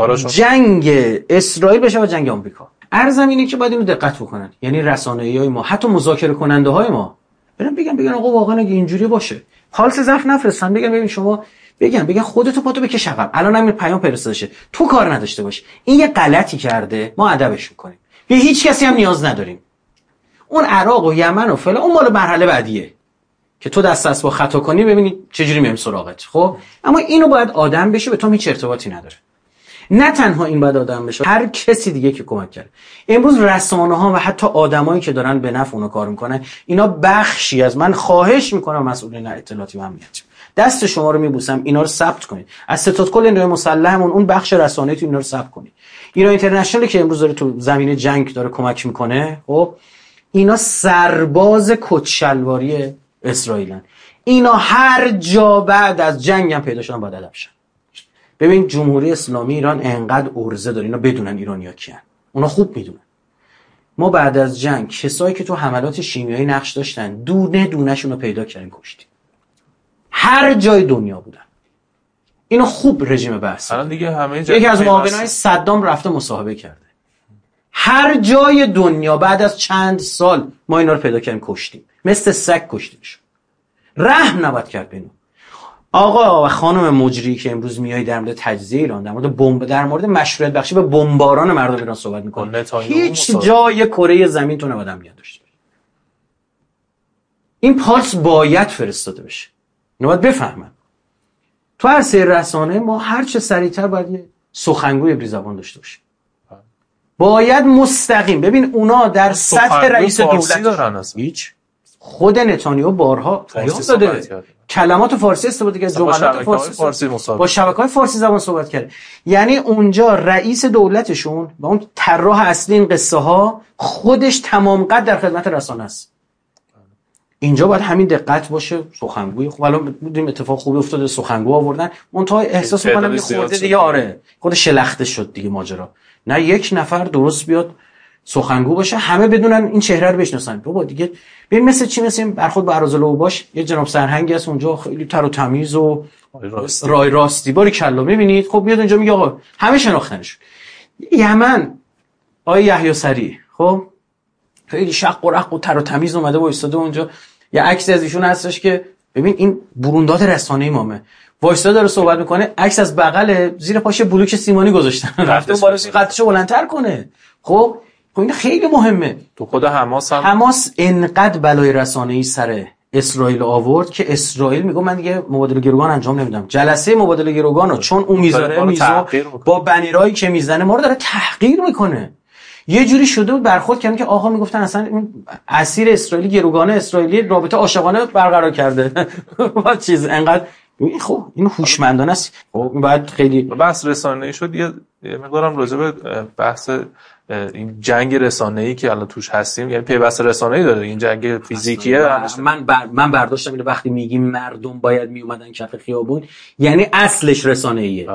جنگ اسرائیل بشه با جنگ آمریکا. عرضم اینه که باید اینو دقت بکنن. یعنی رسانه‌های ما، حتی مذاکره کننده های ما برن بگن بگن آقا واقعا اگه اینجوری باشه پالس ضعف نفرستن، بگن ببین شما بگن بگن خودتو پاتو بکش عقب. الان همین پیام فرستاده تو کار نداشته باش. این یه غلطی کرده، ما ادبش می‌کنیم. به هیچ کسی هم نیاز نداریم. اون عراق و یمن و فلان اون مال مرحله بعدیه که تو دست از با خطا کنی ببینی چجوری میام سراغت. خب اما اینو باید آدم بشه، به تو هیچ ارتباطی نداره. نه تنها این باید آدم بشه، هر کسی دیگه که کمک کرده. امروز رسانه‌ها و حتی آدمایی که دارن به نفع اونو کار میکنن، اینا بخشی از، من خواهش میکنم مسئولین اطلاعاتی و امنیتی دست شما رو میبوسم اینا رو ثبت کنید. از ستاد کل نیروی مسلحمون اون بخش رسانه‌ای تو اینا رو ثبت کنید. ایران اینترنشنال که امروز داره تو زمینه جنگ داره کمک میکنه، خب اینا سرباز کچلواری اسرائیلن. اینا هر جا بعد از جنگ هم پیدا شدن باید ادب شن. ببین جمهوری اسلامی ایران انقدر ارزه داره اینا بدونن ایرانی‌ها کیان. اونا خوب میدونن. ما بعد از جنگ کسایی که تو حملات شیمیایی نقش داشتن دونه دونه‌شون رو پیدا کردیم کشتیم. هر جای دنیا بودن. اینو خوب رژیم بحث. الان دیگه همه یکی از معاونای صدام رفته مصاحبه کرده. هر جای دنیا بعد از چند سال ما اینا رو پیدا کردیم کشتیم. مثل سگ کشتیمشون. رحم نباید کرد بینو. آقا و خانم مجری که امروز میای در مورد تجزیه ایران، در مورد بمب، در مورد مشروعیت بخشی به بمباران مردم ایران صحبت میکنه، هیچ جای کره زمین تو نباید امنیت داشته باشه. این پالس باید فرستاده بشه. اینو باید بفهمن. تو هر سری رسانه ما هر چه سریعتر باید یه سخنگوی بی زبان داشته باشیم. باید مستقیم. ببین اونا در سطح رئیس دولت هیچ خود نتانیاهو بارها پیام داده، کلمات فارسی استفاده کرد، جملات فارسی, فارسی با شبکه‌های فارسی زبان صحبت کرد. یعنی اونجا رئیس دولتشون و اون طراح اصلی این قصه ها خودش تمام قد در خدمت رسانه است. اینجا باید همین دقت باشه. سخنگوی خب الان بودیم اتفاق خوبی افتاده، سخنگو آوردن، منتها احساس می‌کنم یه خورده دیگه آره خود شلخته شد دیگه ماجرا. نه یک نفر درست بیاد سخنگو باشه همه بدونن این چهره رو بشناسن. بابا دیگه ببین مثل چی، مثل برخورد با ارازل اوباش یه جناب سرهنگی هست اونجا خیلی تر و تمیز و راستی. رای راستی باری کلا میبینید. خب میاد اونجا میگه آقا همه شناختنش. یمن آقای یحیی سری خب خیلی شق و رق و تر و تمیز اومده وایساده اونجا. یه عکس از ایشون هستش که ببین این برونداد رسانه‌ای مامه وایساده داره صحبت میکنه، عکس از بغل زیر پاش بلوک سیمانی گذاشتن رفته بالاش قدشو بلندتر کنه. خب خب این خیلی مهمه. تو خود حماس هم حماس انقدر بلای رسانه‌ای سر اسرائیل آورد که اسرائیل میگه من دیگه مبادله گروگان انجام نمیدم. جلسه مبادله گروگانو چون اون میذاره میزو با بنرایی که میزنه ما رو داره تحقیر میکنه. یه جوری شده بود برخورد کردن که آقا میگفتن اصلا این اسیر اسرائیلی گروگان اسرائیلی رابطه عاشقانه برقرار کرده. با چیز انقدر خب این هوشمندانه است. خب باید خیلی بحث رسانه‌ای شد. یه مقدارم راجع به بحث این جنگ رسانه‌ای که الان توش هستیم، یعنی پیوست رسانه‌ای داره این جنگ فیزیکیه. من بر... من برداشتم اینو وقتی میگیم مردم باید میومدن کف خیابون یعنی اصلش رسانه‌ایه.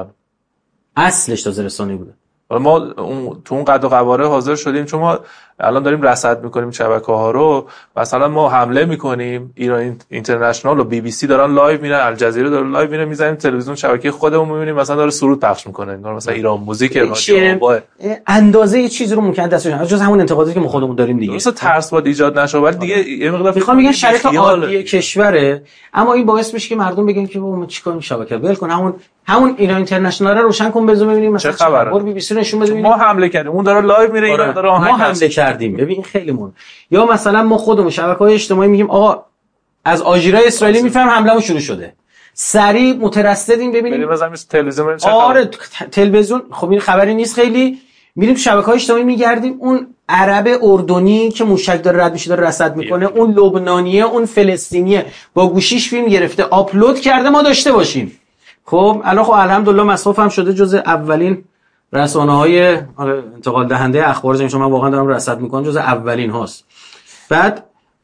اصلش تازه رسانه‌ای بوده. ما اون تو اون قد و قواره حاضر شدیم چون ما الان داریم رصد میکنیم شبکه‌ها رو. مثلا ما حمله میکنیم، ایران اینترنشنال و بی بی سی دارن لایو میرن، الجزیره داره لایو میره، میذاریم تلویزیون شبکه خودمون میبینیم مثلا داره سرود پخش میکنه، انگار مثلا ایران موزیک رادیو با اندازه یه چیزی رو ممکن دستش از جز همون انتقاداتی که ما خودمون داریم دیگه. مثلا ترس باید ایجاد نشه، ولی دیگه یه مقدار میخوام میگن شرایط عادی کشوره، اما این باعث میشه که مردم بگن که ما چیکار این شبکه ول کن، همون همون ایران اینترنشنال رو روشن کن بزو ببینیم مثلا چه خبره. بی بی سی نشون بده ما حمله کردیم، اون داره لایو میره، ایران داره آهنگ ما حمله کردیم. ببین خیلی مون. یا مثلا ما خودمون شبکه‌های اجتماعی میگیم آقا از آژیرای اسرائیلی میفهم حملهمون شروع شده، سریع مترصدیم ببینیم بریم مثلا تلویزیون چه آره تلویزیون خب این خبری نیست، خیلی میریم تو شبکه‌های اجتماعی میگردیم اون عرب اردنی که موشک داره رد میشه داره رصد میکنه، اون لبنانیه، اون فلسطینیه با گوشیش فیلم گرفته آپلود کرده ما داشته باشیم. خب الان خب الحمدلله مصحف هم شده جز اولین رسانه‌های انتقال دهنده اخبار زمین، چون من واقعا دارم رصد میکنم جز اولین هاست. بعد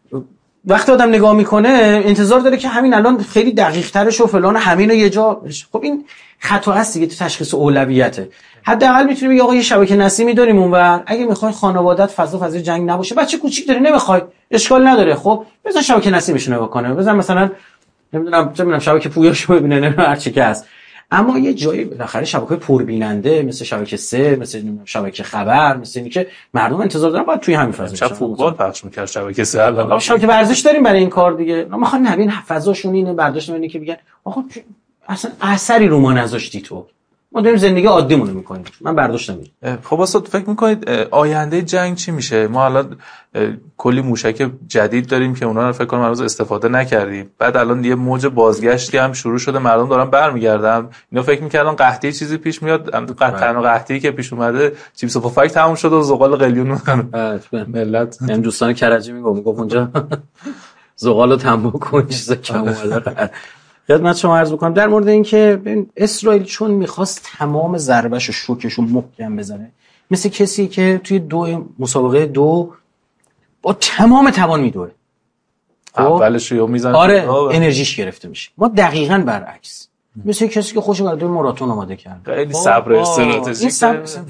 وقتی آدم نگاه میکنه انتظار داره که همین الان خیلی دقیق ترش و فلان همین رو یه جا. خب این خطا هست دیگه تو تشخیص اولویته. حداقل میتونیم بگی آقا یه شبکه نسیمی داریم اونور، اگه میخوای خانواده‌ات فضا فضای جنگ نباشه، بچه کوچیک داره نمیخوای اشکال نداره، خب بزن شبکه نسیمش نگاه کنه، بزن مثلا نمیدونم چه میدونم شبکه پویاشو ببینه، نه هر چی که هست. اما یه جایی بالاخره شبکه‌های پربیننده مثل شبکه سه، مثل شبکه خبر، مثل اینی که مردم انتظار دارن باید توی همین فضا چه فوتبال پخش می‌کرد شبکه سه. الان شبکه ورزش داریم برای این کار دیگه. ما می‌خوام نبین فضاشون اینه، برداشت اینه که بگن آقا اصلا اثری رو ما نذاشتی تو، ما داریم زندگی عادیمون رو می‌کنیم. من برداشت نمی‌کنم. خب واسه فکر می‌کنید آینده جنگ چی میشه؟ ما الان کلی موشک جدید داریم که اونا رو فکر کنم هنوز استفاده نکردیم. بعد الان یه موج بازگشتی هم شروع شده، مردم دارن برمیگردن. اینا فکر می‌کردن قحطی چیزی پیش میاد، قطعاً قحطی که پیش اومده چیپس و پفک تموم شد و زغال قلیون ملت. من دوستان کرجی میگم میگم اونجا زغال و تنباکو و چیزا کم اومده. خدمت شما عرض بکنم در مورد این که اسرائیل چون میخواست تمام ضربش و شوکش رو محکم بزنه، مثل کسی که توی دو مسابقه دو با تمام توان میدوه، اولش رو میزنه آره انرژیش گرفته میشه. ما دقیقاً برعکس، مثل کسی که خوش برای ماراتون آماده کرده، خیلی صبر استراتژیکه،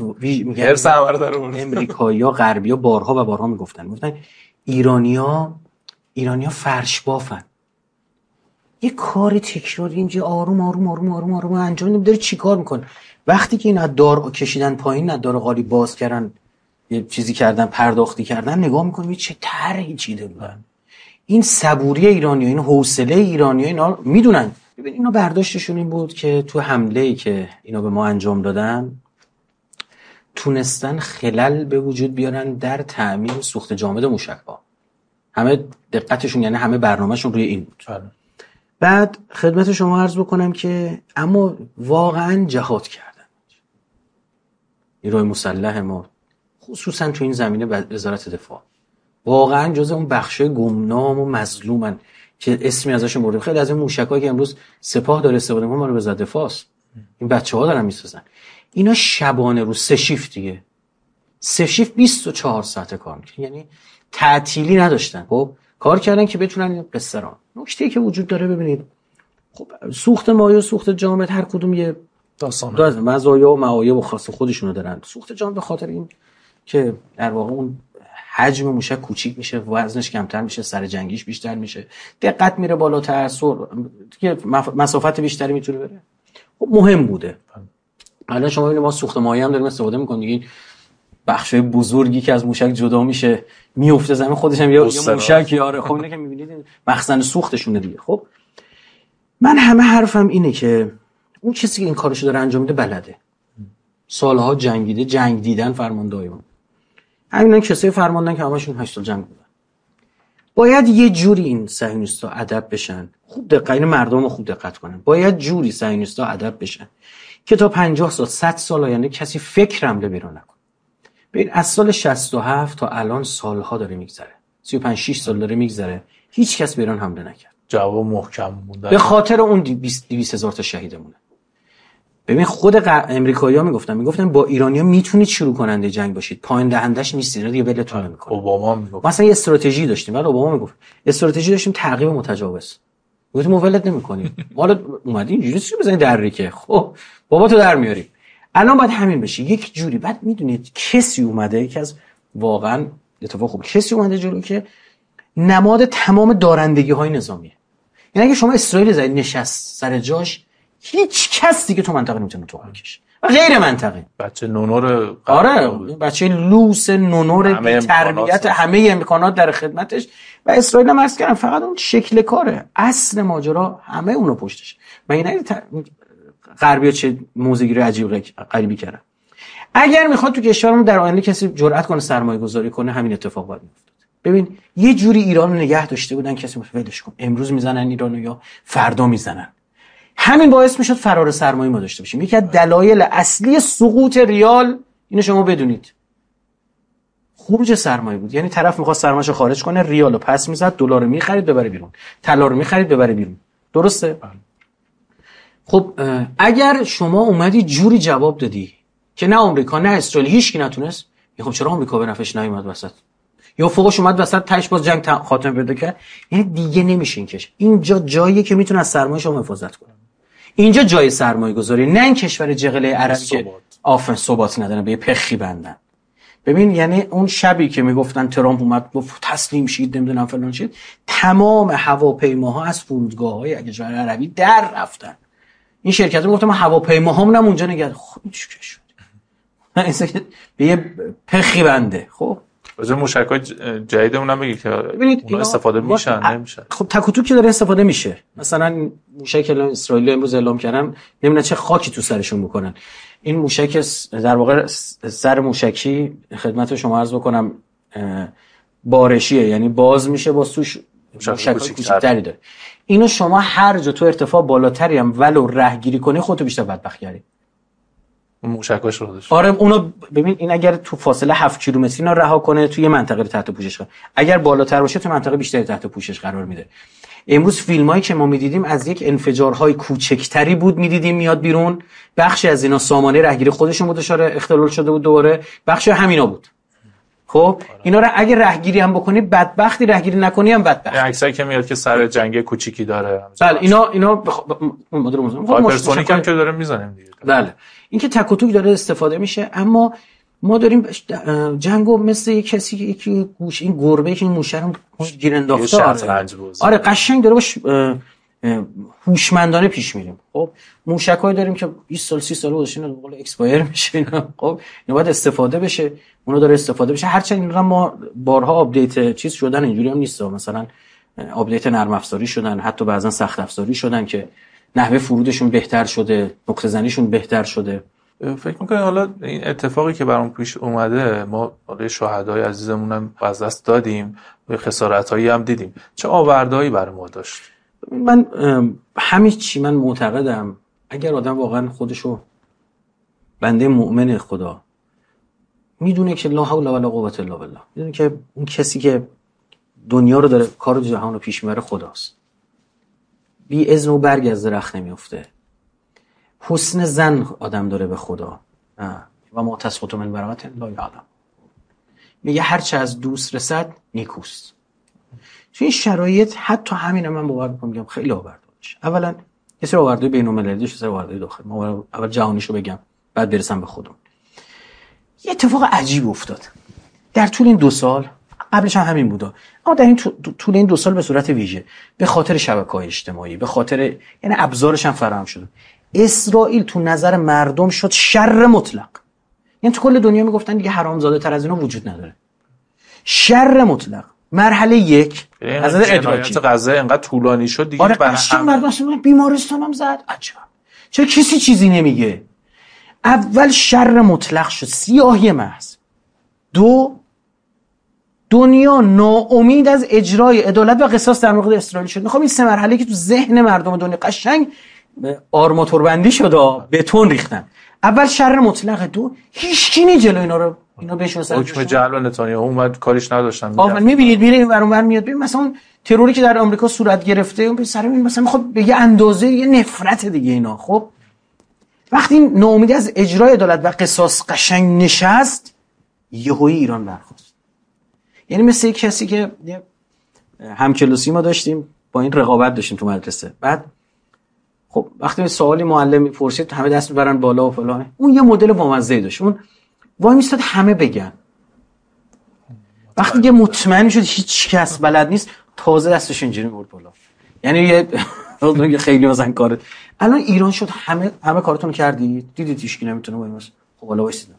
هرس همه رو داره. امریکایی‌ها غربی‌ها بارها و بارها میگفتن میگفتن ایرانی‌ها ایرانی‌ها فرش بافن، یه کاری تکراری اینجا آروم آروم آروم آروم آروم انجام میده، داره چیکار میکنه. وقتی که اینا دار کشیدن پایین، ندار قالی باز کردن، یه چیزی کردن، پرداختی کردن، نگاه میکنی چه طرحی چیده بودن. این صبوری ایرانی‌ها، این حوصله ایرانی‌ها، اینا میدونن. ببین اینا برداشتشون این بود که تو حمله‌ای که اینا به ما انجام دادن تونستن خلل به وجود بیارن در تأمین سوخت جامد موشک‌ها. همه دقتشون یعنی همه برنامه‌شون روی این بود. آره. بعد خدمت شما عرض بکنم که اما واقعا جهاد کردن نیروی مسلح ما، خصوصا تو این زمینه وزارت دفاع، واقعا جزء اون بخشای گمنام و مظلومن که اسمی ازشون بردیم. خیلی از این موشکایی که امروز سپاه داره استفاده می‌کنه ما رو وزارت دفاع است، این بچه‌ها دارن میسازن. اینا شبانه رو سه شیفت دیگه سه شیفت بیست و چهار ساعته کار می‌کنن، یعنی تعطیلی نداشتن. خب کار کردن که بتونن این قصه را. نکته‌ای که وجود داره ببینید، خب سوخت مایع و سوخت جامد هر کدوم یه داستان داره، مزایا و معایب خاص خودشونو دارن. سوخت جامد به خاطر این که در واقع اون حجم موشک کوچیک میشه، وزنش کمتر میشه، سر جنگیش بیشتر میشه، دقت میره بالاتر، سر دیگه مسافت بیشتری میتونه بره. خب مهم بوده. الان شما ببینید ما سوخت مایع هم داریم استفاده میکنیم دیگه، بخشای بزرگی که از موشک جدا میشه میفته زمین، خودش هم یه موشک یاره. خب اینه که میبینید مخزن سوختشونه دیگه. خب من همه حرفم اینه که اون کسی که این کارشو داره انجام میده بلده، سالها جنگیده، جنگ دیدن فرماندهایون، همینا کسای فرماندهن که همشون هشت سال جنگ بودن. باید یه جوری این صهیونیست‌ها ادب بشن، خوب دقت، این مردم رو خوب دقت کنن، باید جوری صهیونیست‌ها ادب بشن که تا پنجاه سال صد سال آینده کسی فکر حمله بیرون نکنه. ببین از سال شصت و هفت تا الان سالها داره میگذره، سی و پنج شش سال داره میگذره، هیچ کس به ایران حمله نکرد. جواب محکم موندن به خاطر اون دویست هزار تا شهیدمونه. ببین خود امریکایی‌ها میگفتن میگفتن با ایرانی‌ها میتونید شروع کننده جنگ باشید، پایین دهندش نیستید، دیگه ولتون نمی‌کنه. اوباما میگفت مثلا یه استراتژی داشتیم، بعد اوباما میگفت استراتژی داشتیم تعقیب متجاوز. گفتیم ما ولت نمی‌کنیم. حالا اومدین اینجوری چی بزنید در که خب بابا تو در میاریم. الان باید همین بشه یک جوری. بعد میدونید کسی اومده، یکی از واقعا اتفاق خوب، کسی اومده جلو که نماد تمام دارندگی‌های نظامیه. یعنی اگه شما اسرائیل زدید نشست سر جاش، هیچ کس دیگه تو منطقه نمیتونه تو بکشه. غیر منطقه. بچه نونور، آره بچه لوس نونور بی تربیت، همه امکانات در خدمتش. و اسرائیل هم عرض کردم فقط اون شکل کاره، اصل ماجرا همه اونو پشتش. من این ت... غربی‌ها چه موزگیری عجیب غریبی کردن. اگر میخواد تو کشورمون در آینده کسی جرأت کنه سرمایه گذاری کنه، همین اتفاق باید میفته. ببین یه جوری ایران رو نگه داشته بودن کسی ولش کن، امروز میزنن ایرانو یا فردا میزنن. همین باعث میشد فرار سرمایه ما داشته باشیم. یکی از دلایل اصلی سقوط ریال اینو شما بدونید، خروج سرمایه بود. یعنی طرف میخواست سرمایه‌شو خارج کنه، ریالو پس میزد، دلار رو میخرید ببره بیرون، طلا رو میخرید ببره بیرون. درسته؟ خب اگر شما اومدی جوری جواب دادی که نه آمریکا نه اسرائیل هیچکی نتونست، خب چرا آمریکا به نفعش نیومد وسط؟ یا فوقش اومد وسط تاش باز جنگ خاتمه پیدا کرد؟ یعنی دیگه نمیشه این کش. اینجا جاییه که میتونه از سرمایه شما حفاظت کنه. اینجا جای سرمایه گذاری، نه این کشور جغله عربی که آفن ثبات نداره به پخی بندن. ببین یعنی اون شبی که میگفتن ترامپ اومد گفت تسلیم شید نمیدونم فلان شید، تمام هواپیماها از فرودگاه‌های کشور عربی در رفتن. این شرکت‌ها میگفتن ما هواپیماهامون هم اونجا نگه. خب چی شد؟ این به یه پخی بنده. خب واسه موشک‌های جدیدمون هم بگید که اونا استفاده میشن نمیشن. خب تک و توک که داره استفاده میشه. مثلا موشک اسرائیل امروز اعلام کردن نمیدونم چه خاکی تو سرشون میکنن. این موشک در واقع سر موشکی خدمت شما عرض بکنم بارشیه، یعنی باز میشه با سوش موشک کوچیک‌تری داره. اینو شما هر جا تو ارتفاع بالاتری هم ولو رهگیری کنی خودتو بیشتر بدبخت کردی. موشکاش رو داشت. آره اونو ببین، این اگر تو فاصله هفت کیلومتری اینا رها کنه توی منطقه تحت پوشش قرار، اگر بالاتر باشه تو منطقه بیشتری تحت پوشش قرار میده. امروز فیلمایی که ما میدیدیم از یک انفجارهای کوچکتری بود میدیدیم میاد بیرون، بخشی از اینا سامانه رهگیری خودشون بود اشاره اختلال شده بود، دوباره بخشی همینا بود. خب اینا رو اگه رهگیری هم بکنی بدبختی، رهگیری نکنی هم بدبختی. عکسایی که میاد که سر جنگ کوچیکی داره. بله اینا اینا بخ... مدل موضوع هایپرسونیک هم که داره میزنیم دیگه. بله این که تک و توک داره استفاده میشه، اما ما داریم جنگو مثل یک کسی که یکی گوش این گربه که این موشه رو گیر انداخته. آره. آره قشنگ داره باش هوشمندانه پیش میریم. خب موشکای داریم که بیست سال سی سال گذشته اینا به قول اکسپایر میشه اینا. خب اینا باید استفاده بشه، اونا داره استفاده بشه. هرچند اینا ما بارها آپدیت چیز شدن، اینجوری هم نیست، مثلا آپدیت نرم افزاری شدن، حتی بعضا سخت افزاری شدن که نحوه فرودشون بهتر شده، نقطه زنیشون بهتر شده. فکر می‌کنم حالا این اتفاقی که برام پیش اومده، ما حالا شهدای عزیزمون هم از دست دادیم، به خسارتایی هم دیدیم، چه آوردهایی برای ما داشت؟ من همین چی من معتقدم اگر آدم واقعا خودشو بنده مؤمن خدا میدونه که لا حول ولا قوة الا بالله، میدونه که اون کسی که دنیا رو داره کار جهان رو پیش میبره خداست، بی اذن و برگ از درخت نمیفته، حسن ظن آدم داره به خدا و ما تسقط من برکت لا یعلم، میگه هر چه از دوست رسد نیکوست. تو این شرایط حتی همین من باور میکنم میگم خیلی آورده باشه. اولا یه سری آورده بین‌المللی، یه سری آورده داخل. ما اول جهانیشو بگم بعد برسم به خودم. یه اتفاق عجیب افتاد در طول این دو سال، قبلش هم همین بودا، اما در این طول این دو سال به صورت ویژه به خاطر شبکه‌های اجتماعی، به خاطر یعنی ابزارش هم فراهم شد، اسرائیل تو نظر مردم شد شر مطلق. یعنی تو کل دنیا میگفتن دیگه حرامزاده تر از اینا وجود نداره. شر مطلق. مرحله یک از نظر ادراکی غزه اینقدر طولانی شد دیگه. آره قشنگ مردم اصلا بیمارستان هم زد. عجب چرا کسی چیزی نمیگه؟ اول شر مطلق شد، سیاهی محض. دو دنیا ناامید از اجرای عدالت و قصاص در مورد اسرائیل شد. میخوام این سه مرحله که تو ذهن مردم دنیا قشنگ آرماتور بندی شد، بتون ریختن. اول شر مطلق، دو هیچ کی نی جلو اینا رو اینا بهشون سر حکم جعل و نتانیاهو اومد کاریش نداشتن. آفرین. میبینید میره این ور اون ور میاد. ببین مثلا تروری که در آمریکا صورت گرفته اون سر این مثلا میخواد به یه اندازه یه نفرت دیگه اینا. خب وقتی ناامیدی از اجرای عدالت و قصاص قشنگ نشست، یهویی ایران برخاست. یعنی مثل کسی که همکلاسی ما داشتیم، با این رقابت داشتیم تو مدرسه. بعد خب وقتی سوالی معلم میپرسید همه دست میبرن بالا و فلان، اون یه مدل بامزه‌ای داشت. اون وای میستاد همه بگن. وقتی که مطمئن شد هیچ کس بلد نیست، تازه دستش اینجوری میبرد بالا. یعنی یه خیلی مثلا کار. الان ایران شد همه همه کارتون کردید، دیدید هیچ کی نمیتونه وای واسه. خب حالا وایسید.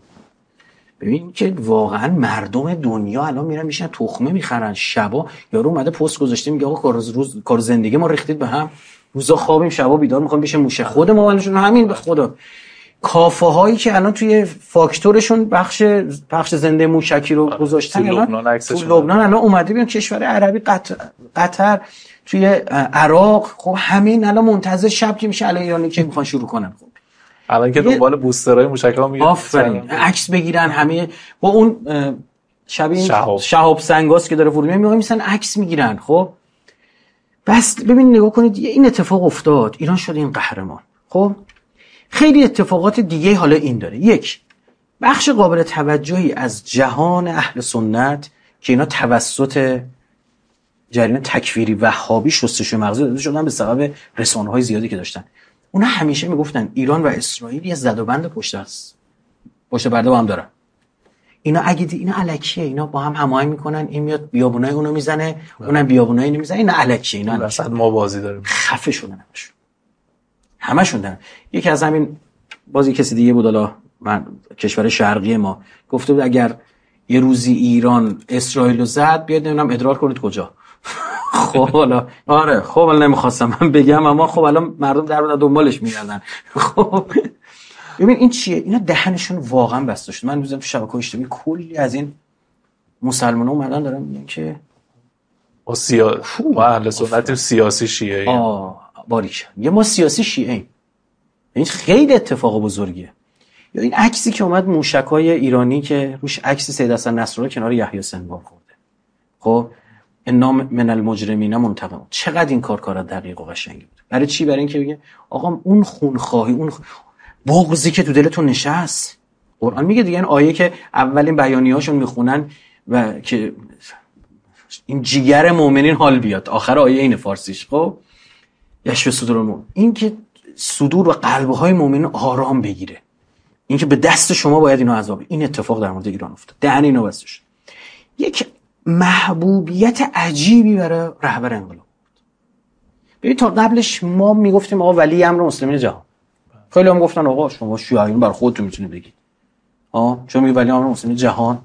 ببین که واقعا مردم دنیا الان میرن میشن تخمه میخرن. شبا یارو اومده پست گذاشته میگه آقا کار روز کار زندگی ما ریختید به هم. روزا خوابیم شبا بیدار میخوام بشه موشه. خود ما ولشون همین به خدا. کافه هایی که الان توی فاکتورشون بخش بخش زنده موشکی رو گذاشتن، تو لبنان تو لبنان الان اومده ببین کشور عربی قطر قطر توی عراق، خب همین الان منتظر شب که میشه علی ایرانی که میخوان شروع کنن. خب الان که دنبال بوسترهای موشک‌ها میگن آفرین عکس بگیرن همه با اون شبیه شهاب, شهاب سنگاس که داره فرود میاد میسن عکس میگیرن. خب بس ببین نگاه کنید این اتفاق افتاد، ایران شد این قهرمان. خب خیلی اتفاقات دیگه حالا این داره. یک بخش قابل توجهی از جهان اهل سنت که اینا توسط جریان تکفیری وهابی شستشوی مغزی داده شدن به سبب رسانه‌های زیادی که داشتن، اونا همیشه میگفتن ایران و اسرائیل یه زد و بند پشت است، پشت پرده با هم دارن. اینا اگه دی اینا الکیه، اینا با هم هماهنگ میکنن، این میاد بیابونای اونو میزنه، اونم بیابونای اینو میزنه، اینا الکیه، اینا وسط ما بازی داریم. خفه شدن همشون. همشون دارن. یکی از همین بازی کسی دیگه بود، حالا من کشور شرقی ما گفته بود اگر یه روزی ایران اسرائیل رو زد بیاد نمیدونم ادرار کنید کجا. خب حالا آره خب الان نمیخواستم من بگم، اما خب الان مردم در مورد دنبالش میگردن. خب ببین این چیه؟ اینا دهنشون واقعا بسته شد. من میذارم تو شبکه‌های اجتماعی کلی از این مسلمان‌ها اومدن دارن میگن که ما سیا ما اهل سنت سیاسی شیعه ایم. آه باریک. یه ما سیاسی شیعه ایم. این خیلی اتفاق بزرگیه. یا این عکسی که اومد موشک‌های ایرانی که روش عکس سید حسن نصرالله کنار یحیی سنوار خورده. خب انام من المجرمین منتقم. چقدر این کار کارا دقیق و قشنگی بود. برای چی؟ برای اینکه بگه آقا اون خونخواهی، اون بغضی که تو دلتون نشست، قرآن میگه دیگه، این آیه که اولین بیانیه‌هاشون میخونن و که این جیگر مؤمنین حال بیاد، آخر آیه این فارسیش. خب یشفی صدور المؤمنین، این که صدور و قلب‌های مؤمنین آرام بگیره، این که به دست شما باید اینو عذاب. این اتفاق در مورد ایران افتاد. دهن اینو بستش. یک محبوبیت عجیبی برای رهبر انقلاب بود. ببین تا قبلش ما میگفتیم آقا ولی امر مسلمین جهان. خیلی هم گفتن آقا شما شیعیان برای خودتون میتونید بگید. آ چون میگه ولی امر مسلمین جهان.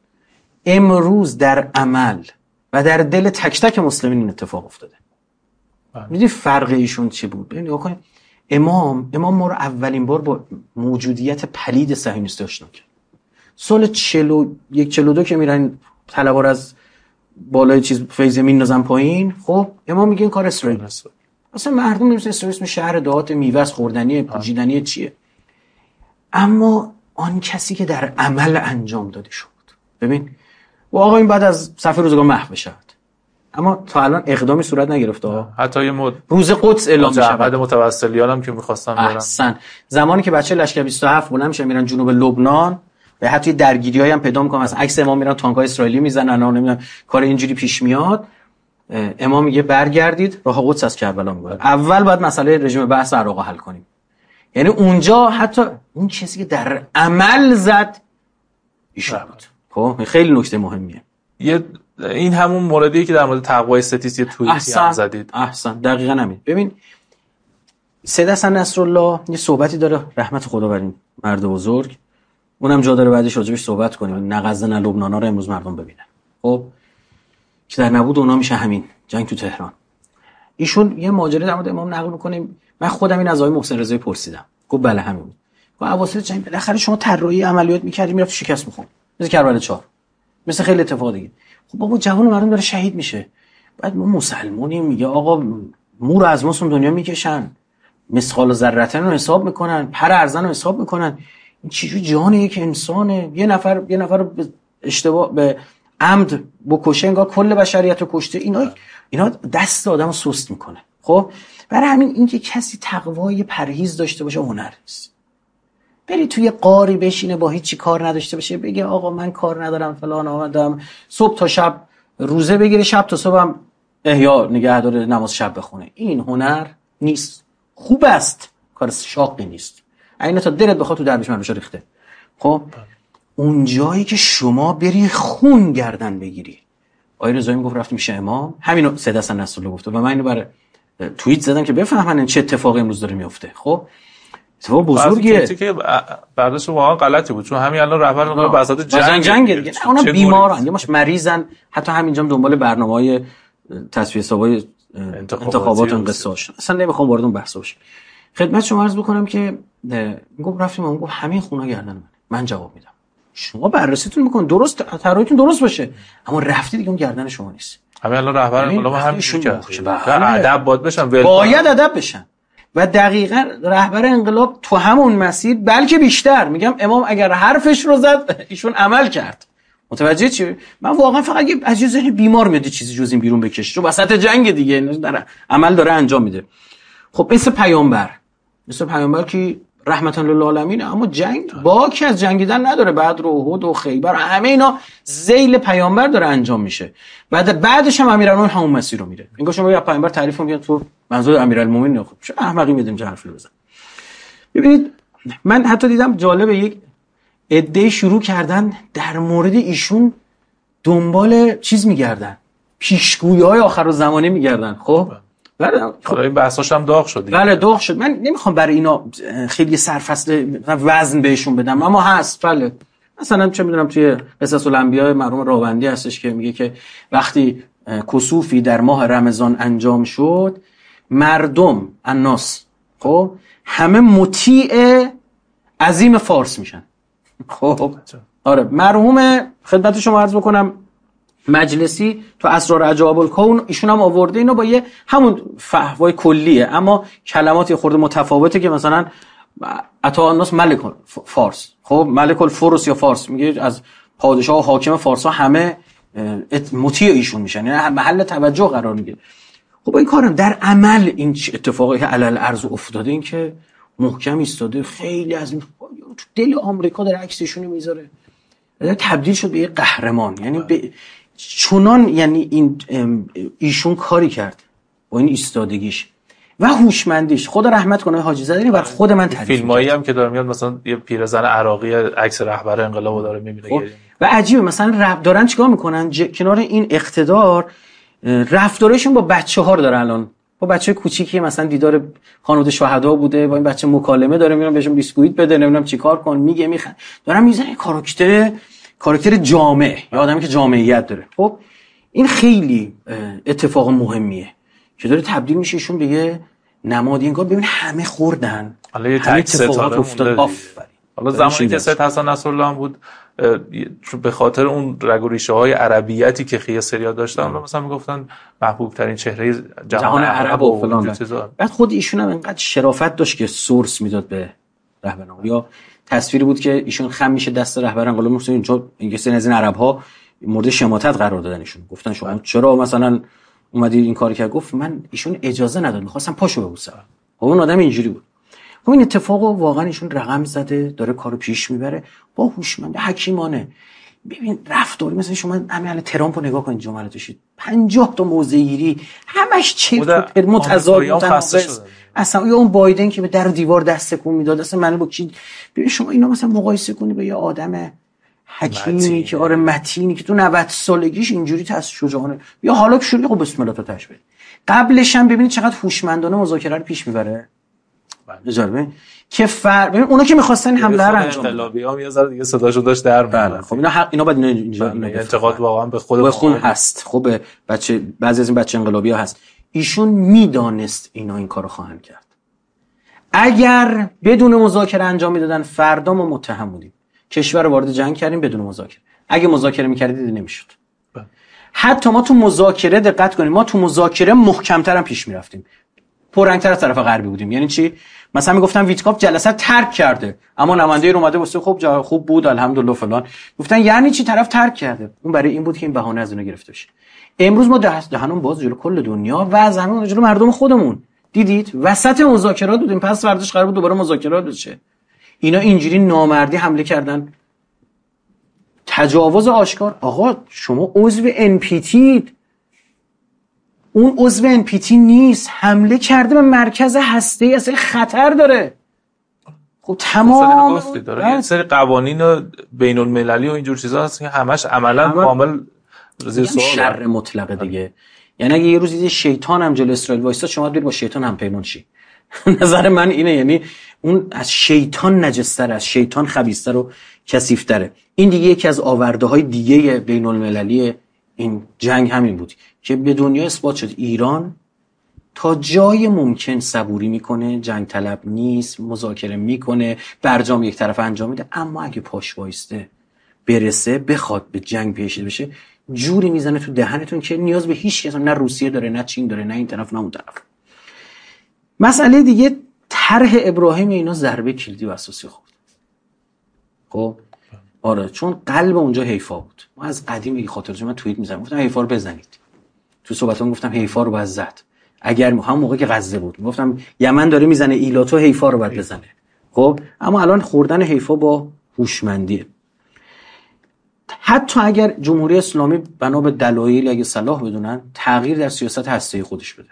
امروز در عمل و در دل تک تک مسلمین این اتفاق افتاده. میدونی فرق ایشون چی بود؟ ببین نگاه کنید. امام امام ما رو اولین بار با موجودیت پلید صهیونیستی آشنا کرد. سال چهل و یک چهل و دو که میرن طلبار از بالای چیز فیض میندازن پایین، خب امام میگه این کار اسرائیل است. اصلا مردم نمی‌دونن اسرائیل اسم شهر دهات میوه خوردنی پوجیدنی چیه. اما آن کسی که در عمل انجام داده شد. ببین و آقا این بعد از صفحه روزگار محو بشه. اما تا الان اقدامی صورت نگرفته. حتی یه مد... روز قدس اعلام میشه. جبهه متوسلیان هم که می‌خواستن برن. احسن. زمانی که بچه لشکر بیست و هفت بلند میشن میرن جنوب لبنان و حتی درگیری‌هایی هم پیدا می‌کنن، مثلا عکس امام میرن تانک‌های اسرائیلی میزنن، نه نمیدونم کار اینجوری پیش میاد. امام میگه برگردید، راه قدس از کربلا میگه. اول باید مسئله رژیم بحث عراق حل کنیم. یعنی اونجا حتی اون کسی که در عمل زد ایشون بود. خب خیلی نکته مهمیه. یه این همون موردیه که در مورد تقوای ستیس یه توییتی هم زدید. احسن دقیقاً همین. ببین سید حسن نصرالله یه صحبتی داره، رحمت خدا بر این مرد بزرگ، اونم جا داره بعدش راجبش صحبت کنیم. نه غزه نه لبنانا رو امروز مردم ببینن. خب که در نبود اونا میشه همین جنگ تو تهران. ایشون یه ماجرا در مورد امام نقل میکنه. من خودم این از آقای محسن رضایی پرسیدم. گفت بله همین بود. گفت اواسط جنگ بالاخره شما طراحی عملیات می‌کردید میرفت شکست می‌خورد. مثل کربلا چهار. مثل خیلی اتفاق دیگه. خب بابا جوان مردم داره شهید میشه، بعد ما مسلمونیم میگه آقا مور از ماست دنیا میکشن، مثقال ذره رو حساب میکنن، پر ارزن رو حساب میکنن. این چجوری جان یک انسانه؟ یه نفر یه نفر به اشتباه به عمد بکشه انگار کل بشریت رو کشته. اینا اینا دست آدمو سست میکنه. خب برای همین اینکه کسی تقوای پرهیز داشته باشه هنر نیست. بری توی قاری بشینه با هیچی کار نداشته باشه بگه آقا من کار ندارم فلان آمدم صبح تا شب روزه بگیره، شب تا صبحم احیا نگه داره نماز شب بخونه، این هنر نیست. خوب است، کار شاقی نیست. اینا تا دلت بخواد تو درویش منوشا ریخته. خب اون جایی که شما بری خون گردن بگیری. آقای رضایی میگفت رفتیم میشه امام، همینو سید حسن نصرالله گفته و من اینو برای توییت زدم که بفهمن چه اتفاقی امروز داره میفته. خب اتفاق بزرگیه که برداشت واقعا غلطی بود، چون همین الان رهبر انقلاب وسط جنگ جنگ دیگه، اونا بیمارن یا ماش مریضن. حتی همینجا دنبال برنامه‌های تصفیه حسابای انتخابات انقساش، اصلا نمیخوام وارد اون بحث بشم. خدمت شما عرض بکنم که میگم رفتیم اون گفت همین خونا گردن من. من جواب میدم شما بررسیتون میکنن درست، طرحتون درست باشه، اما رفتی دیگه اون گردن شما نیست. همین الان رهبر انقلاب همین کرد. ادب باید بشن، باید ادب بشن و دقیقاً رهبر انقلاب تو همون مسیر بلکه بیشتر. میگم امام اگر حرفش رو زد ایشون عمل کرد. متوجه چی؟ من واقعا فقط از یه ذهن بیمار میاد چیزی جز این بیرون بکشه. تو وسط جنگ دیگه داره عمل داره انجام میده. خب مثل پیامبر، مثل پیامبر که رحمت للعالمین، اما جنگ باکی از جنگیدن نداره. بعد رو احد و خیبر همه اینا ذیل پیامبر داره انجام میشه. بعد بعدش هم امیرالمومنین همون مسیر رو میره. اینگاه شما یا پیامبر تعریف میگن تو منظور امیرالمومنین، خب چه احمقی میدیم چه حرفی بزن. ببینید من حتی دیدم جالب، یک عده شروع کردن در مورد ایشون دنبال چیز میگردن، پیشگویی‌های آخرالزمانه میگردن. خب بله خب این بحثاش هم داغ شد. بله داغ شد. من نمیخوام برای اینا خیلی سرفصل وزن بهشون بدم، اما هست. بله مثلا چه میدونم توی قصص الانبیاء مرحوم راوندی هستش که میگه که وقتی کسوفی در ماه رمضان انجام شد، مردم الناس خب همه مطیع عظیم فارس میشن. خب آره مرحوم خدمت شما عرض بکنم مجلسی تو اسرار عجائب الکون ایشون هم آورده اینو با یه همون فحوای کلیه، اما کلمات خورده متفاوته که مثلا عطا الناس ملک فارس، خب ملک الفرس یا فارس میگه از پادشاه و حاکم فارس ها همه مطیع ایشون میشن، یعنی محل توجه قرار میگیره. خب این کارم در عمل این اتفاقی علل ارض افتاده، این که محکم ایستاده. خیلی از این تو دل آمریکا در عکسشون میذاره، تبدیل شد به یه قهرمان. یعنی به چنان یعنی این ایشون کاری کرد با این ایستادگیش و هوشمندیش. خدا رحمت کنه حاجی زادی بر خود من تعریف. فیلمایی هم که داره میاد مثلا یه پیرزن عراقی عکس رهبر انقلابو داره میبینه و عجیبه مثلا رب دارن چیکار میکنن ج... کنار این اقتدار رفتارشون با بچه‌ها رو داره. الان با بچه کوچیکی مثلا دیدار خانواده شهدا بوده، با این بچه مکالمه داره، میرن بهشون بیسکویت بده، نمیدونم چیکار کن، میگه میخند، دارن میزنن کاراکتر کاراکتر جامع یا آدمی که جامعیت داره. خب این خیلی اتفاق مهمیه که داره تبدیل میشه ایشون به یه نمادی. انگار ببین همه خوردن، حالا یه تک ستاره افتاد. آفرین. حالا زمانی که سید حسن نصرالله هم بود به خاطر اون رگ و ریشه های عربیتی که خیلی سریا داشتن مثلا میگفتن محبوب ترین چهره جهان, جهان عرب و فلان. بعد خود ایشون هم اینقدر شرافت داشت که سورس میداد به رهبران. یا تصویری بود که ایشون خم میشه دست رهبر انقلاب مسلمین، اینجا انگلیسی از این عرب ها مورد شماتت قرار دادن. ایشون گفتن شما بله. چرا مثلا اومدید این کارو کرد؟ گفت من ایشون اجازه نداد، می‌خواستم پاشو ببوسم. خب اون آدم اینجوری بود. خب این اتفاقو واقعا ایشون رقم زده، داره کارو پیش میبره با هوشمند حکیمانه. ببین رفتاری مثلا شما همین ترامپو نگاه کنید جمله توشید پنجاه تا موضع‌گیری همش چرت و پرت متضاد متناقض. اصلا یا اون بایدن که به در و دیوار دست تکون میداد، اصلا من با کی. ببین شما اینا مثلا مقایسه کنی با یه آدم حکیمی که آره متینی که تو نود سالگیش اینجوری تاس شجاعانه، یا حالا شروع خب بسم الله تا تشبیه قبلش هم ببینید چقدر هوشمندانه مذاکره رو پیش میبره. اجازه ببین که فر ببین اونا که می‌خواستن حمله رو انجام بدن، انقلابی‌ها یه ذره دیگه صداشو داشت در میاد. خب اینا حق اینا بعد اینا اینجا اینا انتقاد واقعا به خود به خون هست. خب بچه بعضی از این بچه انقلابی‌ها هست، ایشون میدانست اینا این کارو خواهند کرد. اگر بدون مذاکره انجام میدادن فردا ما متهم بودیم، کشور رو وارد جنگ کردیم بدون مذاکره. اگه مذاکره می‌کردید نمی‌شد. حتی ما تو مذاکره دقت کنیم، ما تو مذاکره محکم‌تر هم پیش می‌رفتیم. پررنگ‌تر از طرف غربی بودیم. یعنی چی؟ مثلا میگفتن ویتکاف جلسه ترک کرده، اما نماینده اومده واسه خب خوب بود الحمدلله فلان. گفتن یعنی چی طرف ترک کرده؟ اون برای این بود که این بهانه از اونها گرفته بشه. امروز ما دست دهنمون باز جلو کل دنیا و از همون جلو مردم خودمون. دیدید وسط مذاکرات بودیم، پس فرداش قرار بود دوباره مذاکرات بشه. اینا اینجوری نامردی حمله کردن، تجاوز آشکار. آقا شما عضو ان پی تی، اون عضو ان پی تی نیست، حمله کرده به مرکز هسته‌ای، اصلا خطر داره. خب تمام داره یه سری قوانین بین المللی و اینجور چیزا هست که همش عملا کامل زیر سوال شر مطلقه دیگه. یعنی اگه یه روز دید شیطان هم جلوی اسرائیل وایسا، شما برید با شیطان هم پیمان شی. نظر من اینه، یعنی اون از شیطان نجس‌تر، از شیطان خبیث‌تر و کثیف‌تره. این دیگه یکی از آورده‌های دیگه بین المللی این جنگ همین بود که به دنیا اثبات شد ایران تا جای ممکن صبوری میکنه، جنگ طلب نیست، مذاکره میکنه، برجام یک طرف انجام میده، اما اگه پاش وایسته برسه بخواد به جنگ پیش بشه، جوری میزنه تو دهنتون که نیاز به هیچ کس، نه روسیه داره، نه چین داره، نه این طرف نه اون طرف. مسئله دیگه طرح ابراهیم اینا ضربه کلیدی و اساسی خورد. خب آره، چون قلب اونجا حیفا بود. ما از قدیم میگی خاطرش من توییت میزنم، گفتم حیفا رو بزنید. تو صحبتام گفتم حیفا رو باید زد. اگر هم موقع که غزه بود گفتم یمن داره میزنه ایلاتو، حیفا رو باید بزنه. خب اما الان خوردن حیفا با هوشمندیه. حتی اگر جمهوری اسلامی بنا به دلایل اگه صلاح بدونن تغییر در سیاست هسته‌ای خودش بده،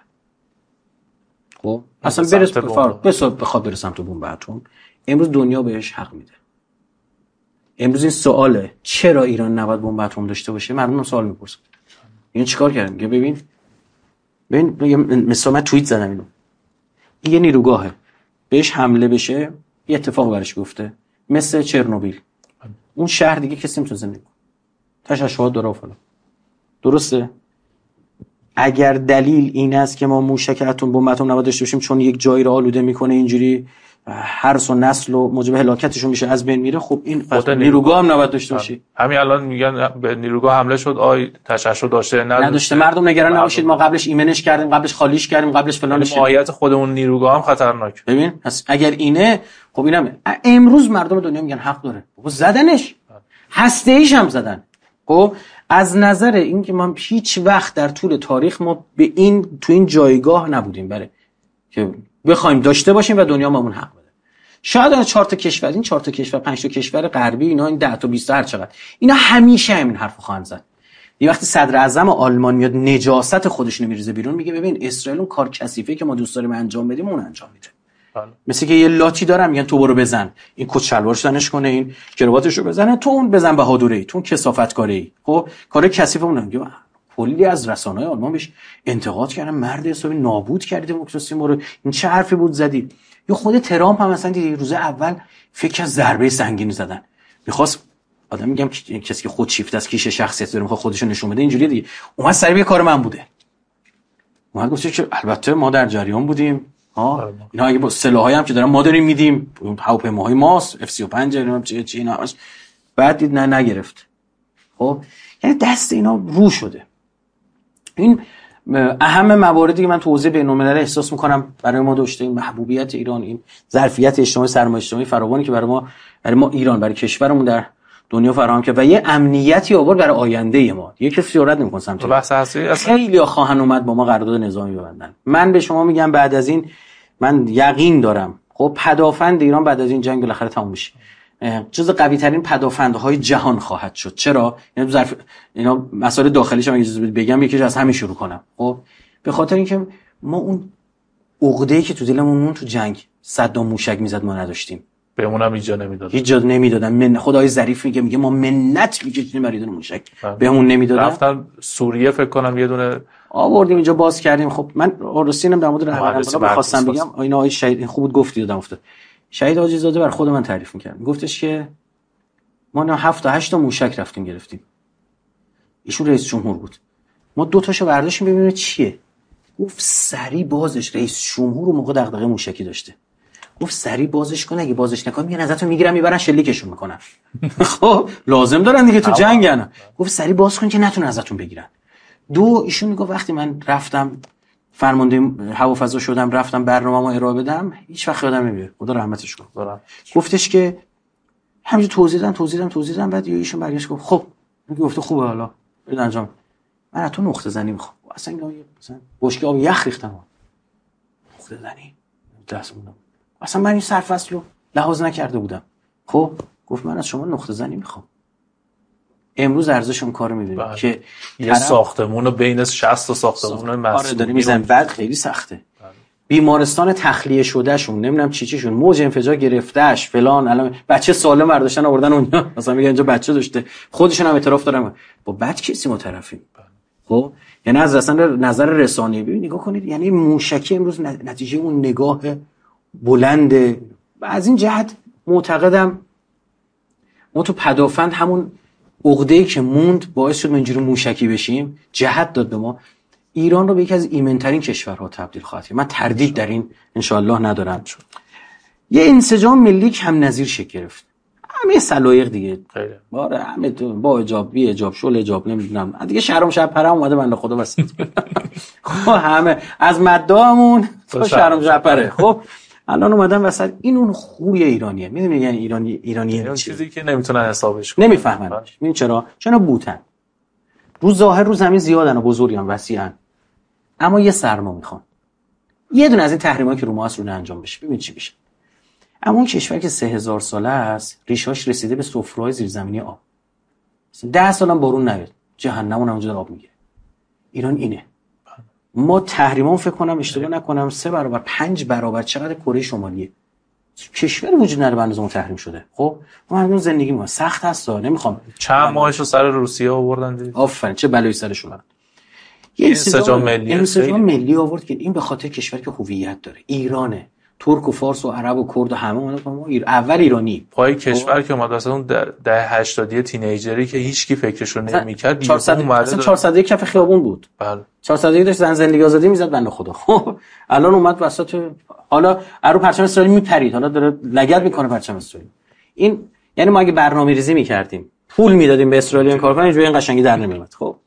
خب اصلا برس بخواد بخواد بره سمت بمب اتم، امروز دنیا بهش حق میده. امروز این سواله چرا ایران نباید بمب اتم داشته باشه، مردم سوال میپرسن. این چیکار کردن؟ که ببین ببین مثلا من توییت زدم اینو، این یه نیروگاهه، بهش حمله بشه یه اتفاق برش گفته، مثل چرنوبیل. اون شهر دیگه کسی نمیتونه زندگی کنه، تشعشعات داره فلان. درسته؟ اگر دلیل این است که ما موشک اتم بمب اتم نباید داشته باشیم چون یک جایی رو آلوده میکنه، اینجوری هرس و نسل و موجب هلاکتشون میشه، از بین میره، خب این نیروگاه هم نباید داشته باشی. همین الان میگن به نیروگاه حمله شد، آی تشعشع داشته نداشته. نداشته. مردم نگران نباشید، ما قبلش ایمنش کردیم، قبلش خالیش کردیم، قبلش فلانش. ماهیت خود اون نیروگاه هم خطرناک. ببین پس اگر اینه، خب اینم امروز مردم دنیا میگن حق داره، خب زدنش، هسته ایش هم زدن. خب از نظر این که ما هیچ وقت در طول تاریخ ما به این تو این جایگاه نبودیم برای که بخوایم داشته باشیم و دنیا مامون حق بده. شاید اون چهار تا کشور، این چهار تا کشور، پنج تا کشور غربی، اینا این ده تا بیست تا هر چقدر، اینا همیشه همین حرفو خواهند زد. یه وقتی صدر اعظم آلمان میاد نجاست خودش نمیریزه بیرون، میگه ببین اسرائیل اون کار کثیفه که ما دوست داریم انجام بدیم اون انجام میده. مثل که یه لاتی دارن میگن تو برو بزن، این کت شلوارش تنش کنه، این کراواتشو بزنه، تو اون بزن بهادوری، تو اون کثافتکاری. خب کار کثیفه اون میگه. کلی از رسانه‌های آلمان بهش انتقاد کردن، مرد حسابی نابود کردی دموکراسی ما رو، این چه حرفی بود زدی. یا خود ترامپ هم مثلا دیگه روز اول فکر از ضربه سنگینی زدن، میخواست آدم میگم کسی که خود شیفته از کیش شخصیت داره میخواد خودشو نشون بده، اینجوریه دیگه. اومد سر یه کار من بوده، اومد گفت که البته ما در جریان بودیم، ها اینا اگه با سلاحایی هم که دارن ما داریم میدیم، هواپیماهای ماست اف سی و پنج اینا چه چه اینا. بعد دید نه نگرفت. خب یعنی دست اینا رو شده. این اهم مواردی که من تو حوزه بین‌المللی احساس میکنم برای ما داشته، این محبوبیت ایران، این ظرفیت اجتماعی، سرمایه اجتماعی فراوانی که برای ما برای ما ایران، برای کشورمون در دنیا فراهم کرد و یه امنیتی آورد برای آینده ما. یه کسی جرئت نمی‌کنه سمت بحث اصلی خیلی خواهن اومد با ما قرارداد نظامی ببندن. من به شما میگم بعد از این من یقین دارم خب پدافند ایران بعد از این جنگ بالاخره تموم میشه، جز قوی ترین پدافندهای جهان خواهد شد. چرا؟ اینا ظرف اینا مسائل داخلیش هم اجازه بدید بگم، یکیش از همین شروع کنم. خب به خاطر اینکه ما اون عقده‌ای که تو دلمون مون تو جنگ صدام موشک میزد ما نداشتیم، بهمون هم ایجاد نمیداد، هیچ جا نمیدادن. من خدای ظریف میگه میگه ما منت میکشیم برای دون موشک، بهمون نمیدادن. رفتن سوریه فکر کنم یه دونه آوردیم اینجا باز کردیم. خب من آرسینم در مورد رهبران خواستم بگم، اینا آقای شهید خوب گفتی دادم افتاد. شهید حاجی زاده بر خود من تعریف می‌کرد، گفتش که ما نه هفت تا هشت تا موشک رفتیم گرفتیم. ایشون رئیس جمهور بود، ما دو تاشو برداشتیم ببینیم چیه. گفت سری بازش رئیس جمهور اون موقع دغدغه موشکی داشته، گفت سری بازش کن، اگه بازش نکنی میگن ازتون میگیرن میبرن شلیکشون میکنن. خب لازم دارن دیگه، تو جنگن. گفت سری باز کن که نتونن ازتون بگیرن. دو ایشون میگه وقتی من رفتم فرمانده هوافضا شدم، رفتم برنامه‌مو ارائه بدم، هیچ وقت یادم نمیاد، خدا رحمتش کنه. گفتش که همینجوری توضیح دادم توضیح دادم توضیح دادم بعد ایشون برگشت گفت خب میگه گفته خوبه حالا برید انجام. من از تو نقطه زنی میخوام. اصلا اینا مثلا بشکه آب یخ ریختم. نقطه زنی دست موندم. اصلا من این سرفصل رو لحاظ نکرده بودم. خب گفت من از شما نقطه زنی میخوام. امروز ارزش اون کارو می‌بینیم که یه ساختمون بین شصت تا ساختمون مسئول آره داره میزنه، بعد خیلی سخته. بیمارستان تخلیه شده شون نمیدونم چی چیشون موج انفجار گرفتهش فلان، الان بچه سالم برداشتن آوردن اونجا، مثلا میگن اینجا بچه داشته، خودشون هم اعتراف دارن با بعد کسی ما طرفیم. خب یعنی از اصلا نظر رسانه‌ای ببین نگاه کنید، یعنی موشکی امروز نتیجه اون نگاه بلند. از این جهت معتقدم ما تو پدافند همون عقده‌ای که موند باعث شد ما اینجوری موشکی بشیم، جهت داد به ما. ایران رو به یکی از ایمن‌ترین کشورها تبدیل خواهد کرد. من تردید در این انشالله ندارم. یه انسجام ملی هم نظیر شکل گرفت. همه سلایق دیگه. خیلی. باره همه با اجاب بی اجاب شل اجاب نمیدونم. دیگه شهرام شب پرم اومده بنده خدا وسط. خب همه از مدامون تا شهرام شب پره. خب الان اومدن وسط. این اون خوی ایرانیه. میدونی یعنی ایرانی ایرانی اون چیزی که نمیتونن حسابش کنن. نمیفهمن. ببین چرا؟ چون بوتن. رو ظاهر رو زمین زیادن و بزرگن وسیعن. اما یه سرما میخوان. یه دونه از این تحریمایی که رو ما هست رو انجام بشه. ببین چی میشه. اما اون کشور که سه هزار ساله است، ریشاش رسیده به سفره‌های زیرزمینی آب. ده سال هم بارون نیاد. جهنمون اونجا آب میگیره. ایران اینه. ما تحریمام فکر کنم اشتباه نکنم سه برابر پنج برابر چقدر کره شمالیه. کشور وجود نداره به اندازه اون تحریم شده. خب ما هنوز زندگی ما سخت هست، نمیخوام. چند ماهشو سر روسیه آوردن دیگه. آفرین چه بلایی سرشون اومد. یه انسجام ملی انسجام ملی آورد که این به خاطر کشور که هویت داره. ایرانه. ترک و فارس و عرب و کرد و همه اومدن ما ایر اول ایرانی. پای کشور که اومد مثلا اون ده هشتادی تینیجری که هیچ کی فکرشو نمی‌کرد بیرون اومد. مثلا چهارصد و یک کف خیابون بود. بله. چهارصد و یک داشت زن زندگی آزادی میزد بنده خدا. خب الان اومد وسط، حالا ارو پرچم اسرائیل میپرید، حالا داره لگد میکنه پرچم اسرائیل. این یعنی ما اگه برنامه‌ریزی می‌کردیم، پول میدادیم به اسرائیلیان کار کنن، اینجوری این قشنگی در نمیومد. خب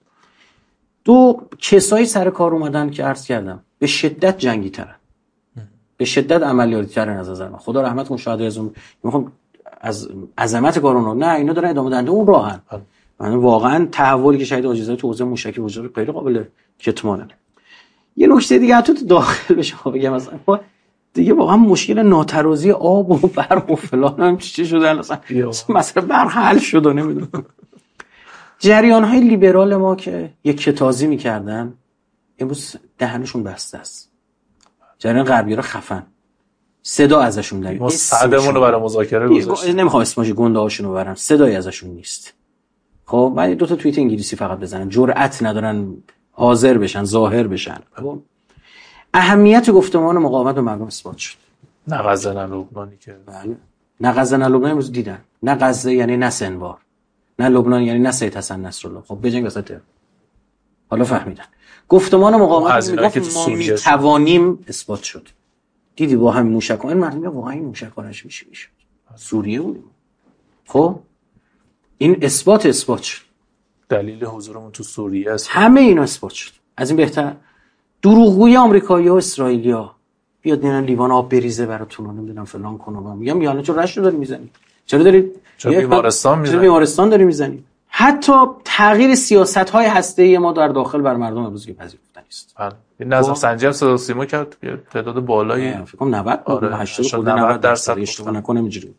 دو کسایی سر کار اومدن که عرض کردم به شدت جنگی ترن، به شدت عملیاتی ترن از نظر من. خدا رحمت کنه شاید از اون میخوام از عظمت کارونا، نه اینا دارن ادامه دنده اون راهن. من واقعا تحولی که شاید عاجزای تو حوزه موشکی وجود غیر قابل کتمانه. یه نکته دیگه حتی تو داخل بشه بگم مثلا دیگه واقعا مشکل ناترازی آب و برق و فلان هم چی شده اصلا مثلا برق حل شد و نمیدونم. جریان‌های لیبرال ما که یک کتازی می‌کردن امروز دهنشون بسته است. جریان غربی‌ها خفن. صدا ازشون نمیاد. ما صدمون رو برای مذاکره گذاشتیم. نمیخوام اسمش گنده‌هاشون رو برم. صدایی ازشون نیست. خب من دو تا توییت انگلیسی فقط بزنم. جرأت ندارن حاضر بشن، ظاهر بشن. خب اهمیت گفتمان مقاومت به مردم اثبات شد. نه غزه نه لبنانی که بله. نه غزه نه لبنان امروز دیدن. نه غزه یعنی نه سنوار. نه لبنان یعنی نه سید حسن نصرالله. خب بجنگ وسط حالا فهمیدن. گفتمان مقاومت میگفت ما میتوانیم اثبات شد. دیدی با همین موشک این مردم واقعا این موشک کارش میشه میشه. سوریه بودیم. خب این اثبات اثبات شد. دلیل حضورمون تو سوریه است. همه اینا اثبات شد. از این بهتر دروغگوی آمریکایی‌ها و اسرائیلی‌ها بیاد اینا لیوان آب بریزه براتون نمیدونم فلان کنه. میگم یعنی چرا رشت داری میزنی؟ چرا داری چرا بیمارستان میزنی؟ چرا بیمارستان داری میزنی؟ حتی تغییر سیاست‌های هسته‌ای ما در داخل بر مردم امروز که پذیرفتنی است. بله. این نظر سنجی هم صدا سیما کرد تعداد بالایی فکر کنم نود آره هشتاد نود درصد اشتباه نکنم اینجوری.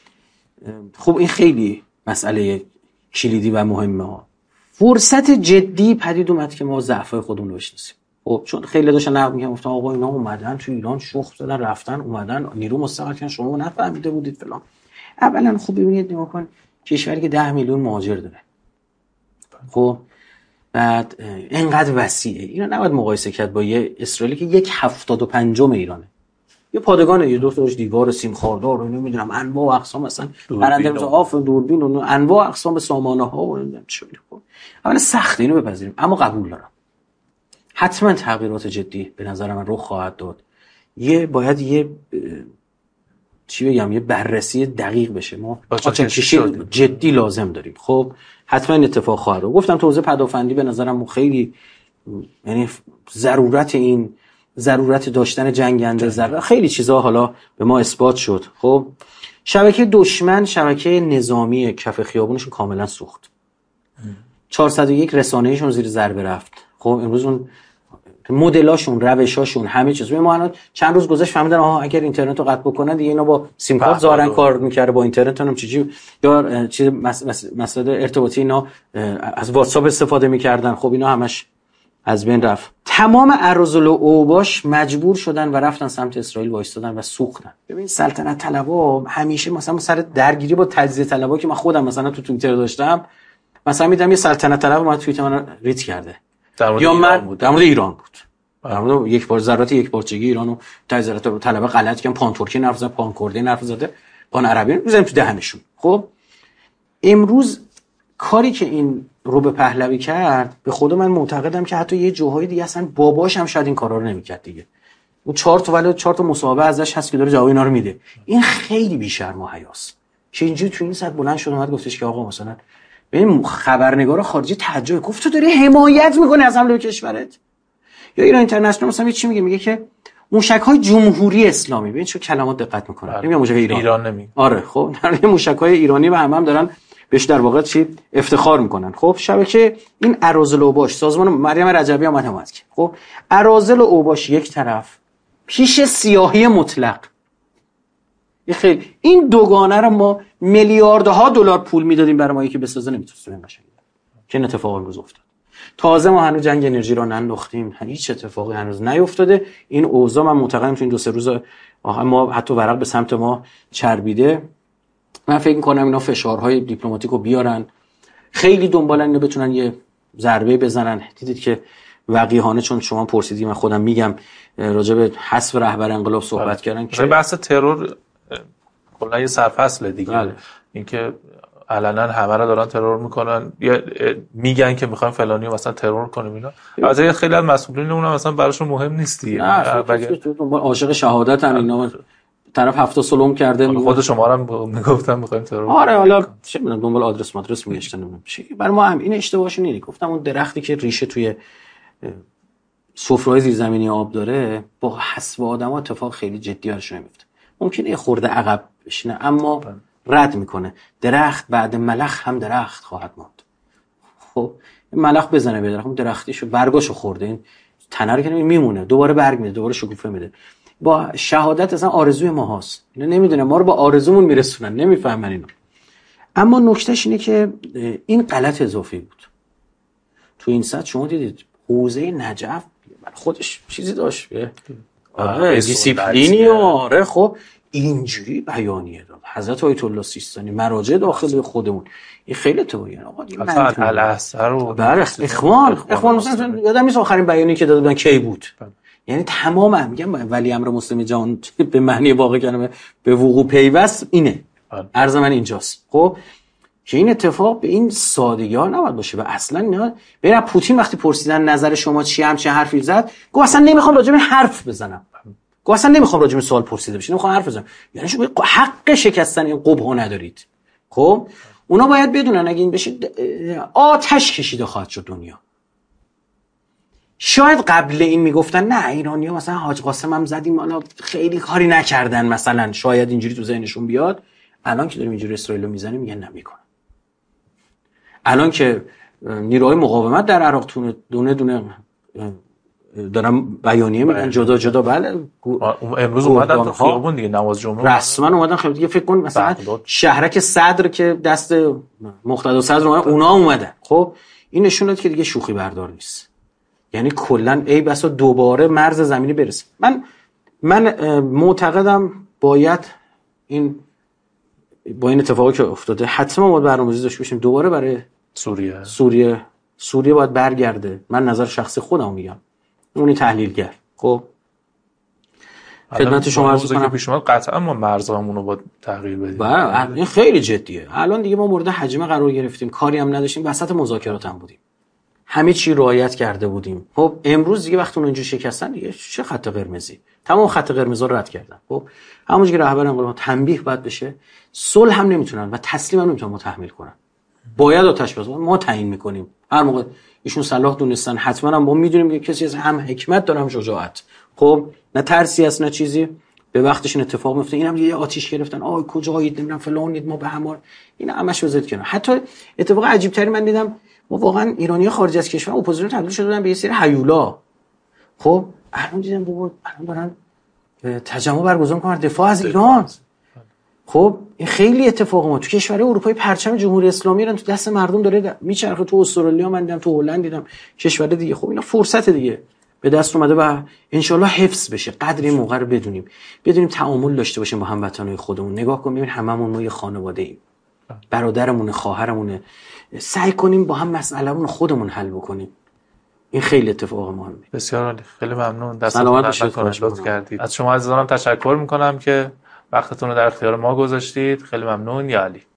خب این خیلی مسئله کلیدی و مهمه ها. فرصت جدی پدید اومد که ما ضعف‌های خودمون رو بشناسیم. خب چون خیلی داشتن نقد می‌کردن گفتن آقا اینا اومدن تو ایران شخم زدن رفتن اومدن نیرو مستقل کردن شما نفهمیده بودید فلان. اولا خوب ببینید نگاه کن کشوری که ده میلیون مهاجر داره. خب بعد اینقدر وسیعه. اینا نباید مقایسه کرد با یه اسرائیلی که یک هفتاد و پنجم ایرانه. یه پادگانه یه دو تاش دیوار سیم خاردار و نمیدونم انواع و اقسام مثلا پرنده متعاف دوربین و انواع و اقسام سامانه‌ها و نمیدونم چی. خب اولا سخت اینو بپذیریم اما قبول دارم. حتما تغییرات جدی به نظر من رخ خواهد داد. یه باید یه چی بگم یه بررسی دقیق بشه. ما قاچاقچی جدی لازم داریم. خب حتما این اتفاق خواهد افتاد. گفتم تو حوزه پدافندی به نظرم خیلی یعنی ضرورت این ضرورت داشتن جنگنده ضرورت خیلی چیزا حالا به ما اثبات شد. خب شبکه دشمن شبکه نظامی کف خیابونشون کاملا سوخت. چهارصد و یک رسانه‌شون زیر ضربه رفت. خب امروز اون مدلاشون، روشاشون، همه چیز. ما الان چند روز گذشت فهمیدن آها اگر اینترنت رو قطع بکنن دیگه اینا با سیم کارت ظاهرا کار می‌کره، با اینترنت هم چیزی یا چیز مسئله ارتباطی اینا از واتساپ استفاده می‌کردن. خب اینا همش از بین رفت. تمام اراذل و اوباش مجبور شدن و رفتن سمت اسرائیل وایستادن و سوختن. ببین سلطنت طلبا همیشه مثلا سر درگیری با تجزیه طلبا که من خودم مثلا تو توییتر داشتم، مثلا میدم یه سلطنت طلب ما توییت من ریت کرده یا من بود در مورد ایران بود، در مورد یک بار ذرات یک پارچگی ایرانو تجزیه طلبا غلط کردن، پان ترکی حرف زدن، پان کردی حرف زده، پان عربی میذاریم تو دهنشون. خب امروز کاری که این رو به پهلوی کرد، به خود من معتقدم که حتی یه جاهای دیگه اصلا باباش هم شاید این کارا رو نمی‌کرد دیگه. اون چهار تا ولی چهار تا مصاحبه ازش هست که داره جواب اینا رو میده. این خیلی بی‌شرم و حیاس. که اینجوری تو این سطح بلند شد اومد گفتش که آقا مثلا ببین خبرنگار خارجی تعجب گفت تو داری حمایت می‌کنی از حمله به کشورت. یا ایران اینترنشنال مثلا چی میگه؟ میگه که موشک‌های جمهوری اسلامی. ببین چه کلمات دقت می‌کنه. نمیگه موشک ایران. ایران نمیگه. آره خب در موشک‌های ایرانی و هم هم دارن بهش در واقع چی افتخار میکنن. خب شبکه این اراذل و اوباش سازمان مریم رجبی اومد اومد که خب اراذل و اوباش یک طرف، پیش سیاهی مطلق. این خیلی این دوگانه رو ما میلیاردها دلار پول میدادیم برای ما که بسازه نمیتونستیم این قشنگ که این اتفاق امروز افتاد. تازه ما هنوز جنگ انرژی رو ننداختیم، هیچ اتفاقی هنوز نیفتاده. این اوضاع من معتقدم تو این دو سه روز ما حتی ورق به سمت ما چربیده. من فکر می‌کنم اینا فشارهای دیپلماتیکو بیارن، خیلی دنبالن اینو بتونن یه ضربه بزنن. دیدید که وقیحانه، چون شما پرسیدی من خودم میگم راجع به حذف رهبر انقلاب صحبت کردن که بحث ترور کلا یه سرفصل دیگه. بله. اینکه علنا همه رو دارن ترور میکنن یا میگن که میخوایم فلانیو مثلا ترور کنیم، اینا البته خیلی از مسئولین اونم مثلا براشون مهم نیست دیگه. عاشق شهادت هم اینا طرف هفته سلم کرده، خود شما رو میگفتم میخوایم ترور. آره حالا چه میدونم دنبال آدرس مدرس میگشتن نمیدونم چی. برای ما هم این اشتباهشون اینه. گفتم اون درختی که ریشه توی سفره‌های زیرزمینی آب داره با حذف آدم‌ها اتفاق خیلی جدی براش نمیفته. ممکنه یه خورده عقب بشینه اما رد میکنه. درخت بعد ملخ هم درخت خواهد ماند. خب ملخ بزنه به درخت، اون درختیشو برگاشو خورده، این تنه رو که میمونه، دوباره برگ میده، دوباره شکوفه میده. با شهادت اصلا آرزوی ما هست. اینا نمیدونه ما رو با آرزومون میرسونن، نمیفهمن اینو. اما نکتهش اینه که این غلط اضافی بود. تو این سطح شما دیدید حوزه نجف خودش چیزی داشت، آره دیسیپلینی، آره خب اینجوری بیانیه داد حضرت آیت الله سیستانی، مراجع داخل خودمون. این خیلی تویه آقا دیگه من الاثر رو بله اخوان اخوان مثلا یادم نیست آخرین بیانیه که داده بودن کی بود. یعنی تمام هم میگم ولی امر مسلم جهان به معنی واقعی کلمه به وقوع پیوست اینه. عرض من اینجاست. خب که این اتفاق به این سادگی ها نباید باشه و اصلا نه. ببین پوتین وقتی پرسیدن نظر شما چیه، هم چه حرفی زد، گفت اصلا نمیخوام راجع به حرف بزنم. گفت اصلا نمیخوام راجع به سوال پرسیده بشه، نمیخوام حرف بزنم. یعنی شما حق شکستن این قبها ندارید. خب اونا باید بدونن اگه این بشه آتش کشیده خواهد شد دنیا. شاید قبل این میگفتن نه ایرانی‌ها مثلا حاج قاسم هم زدیم حالا خیلی کاری نکردن، مثلا شاید اینجوری تو ذهنشون بیاد. الان که داریم اینجوری اسرائیل رو میزنیم میگن نمیکنن. الان که نیروهای مقاومت در عراق تونه دونه دونه دارن بیانیه میدن جدا جدا، بله امروز اومدن تو خیابون دیگه نماز جمعه رسما اومدن خیلی دیگه. فکر کن مثلا شهرک صدر که دست مقتدا صدر اومدن اونا اومدن. خب این نشون داد که دیگه شوخی بردار نیست. یعنی کلا ای بسا دوباره مرز زمینی برسه. من من معتقدم باید این با این اتفاقی که افتاده حتما باید برنامه‌ریزی داشته باشیم دوباره برای سوریه. سوریه سوریه باید برگرده. من نظر شخصی خودم میگم، اونی تحلیلگر. خب خدمت شما عرض کنم پیش اومد قطعا ما مرزامون رو باید تغییر بدیم. بله این خیلی جدیه. الان دیگه ما مورد حجمه قرار گرفتیم، کاری هم نداشتیم، وسط مذاکرات هم بودیم. همه چی رعایت کرده بودیم. خب امروز دیگه وقتی اون اینجوری شکستن دیگه چه خط قرمزی، تمام خط قرمزا رو رد کردن. خب همونجوری که رهبر انقلاب تنبیه باید بشه، صلح هم نمیتونن و تسلیم هم نمیتونن متحمل کنن. باید آتش بس ما تعیین میکنیم. هر موقع ایشون صلاح دونستن حتما هم ما میدونیم که کسی از هم حکمت داره هم شجاعت. خب نه ترسی است نه چیزی، به وقتش این اتفاق میفته. اینم یه آتش گرفتن، آ کجایید نمیدونم فلانید ما به همار، اینا همش بذارید کنار. حتی اتفاق عجیب تری من دیدم، ما واقعا ایرانی‌ها خارج از کشور اپوزیسیون تبدیل شدن به یه سری هیولا. خب الان دیدم بابا الان دارن تجمع برگزار می‌کنن دفاع از ایران. خب این خیلی اتفاق ما تو کشورهای اروپایی پرچم جمهوری اسلامی رو تو دست مردم داره میچرخه. تو استرالیا من دیدم، تو هلند دیدم، کشور دیگه. خب اینا فرصت دیگه به دست اومده و انشالله حفظ بشه. قدر این موقع رو بدونیم، بدونیم تعامل داشته باشیم با هموطنای خودمون. نگاه کن ببین هممون ما یه خانواده ایم، برادرمونه، خواهرمونه. سعی کنیم با هم مسئله‌مون خودمون حل بکنیم. این خیلی اتفاق مهمه. بسیار عالی، خیلی ممنون. دستتون درد لطف کردید. از شما عزیزانم تشکر میکنم که وقتتون رو در اختیار ما گذاشتید. خیلی ممنون. یا علی.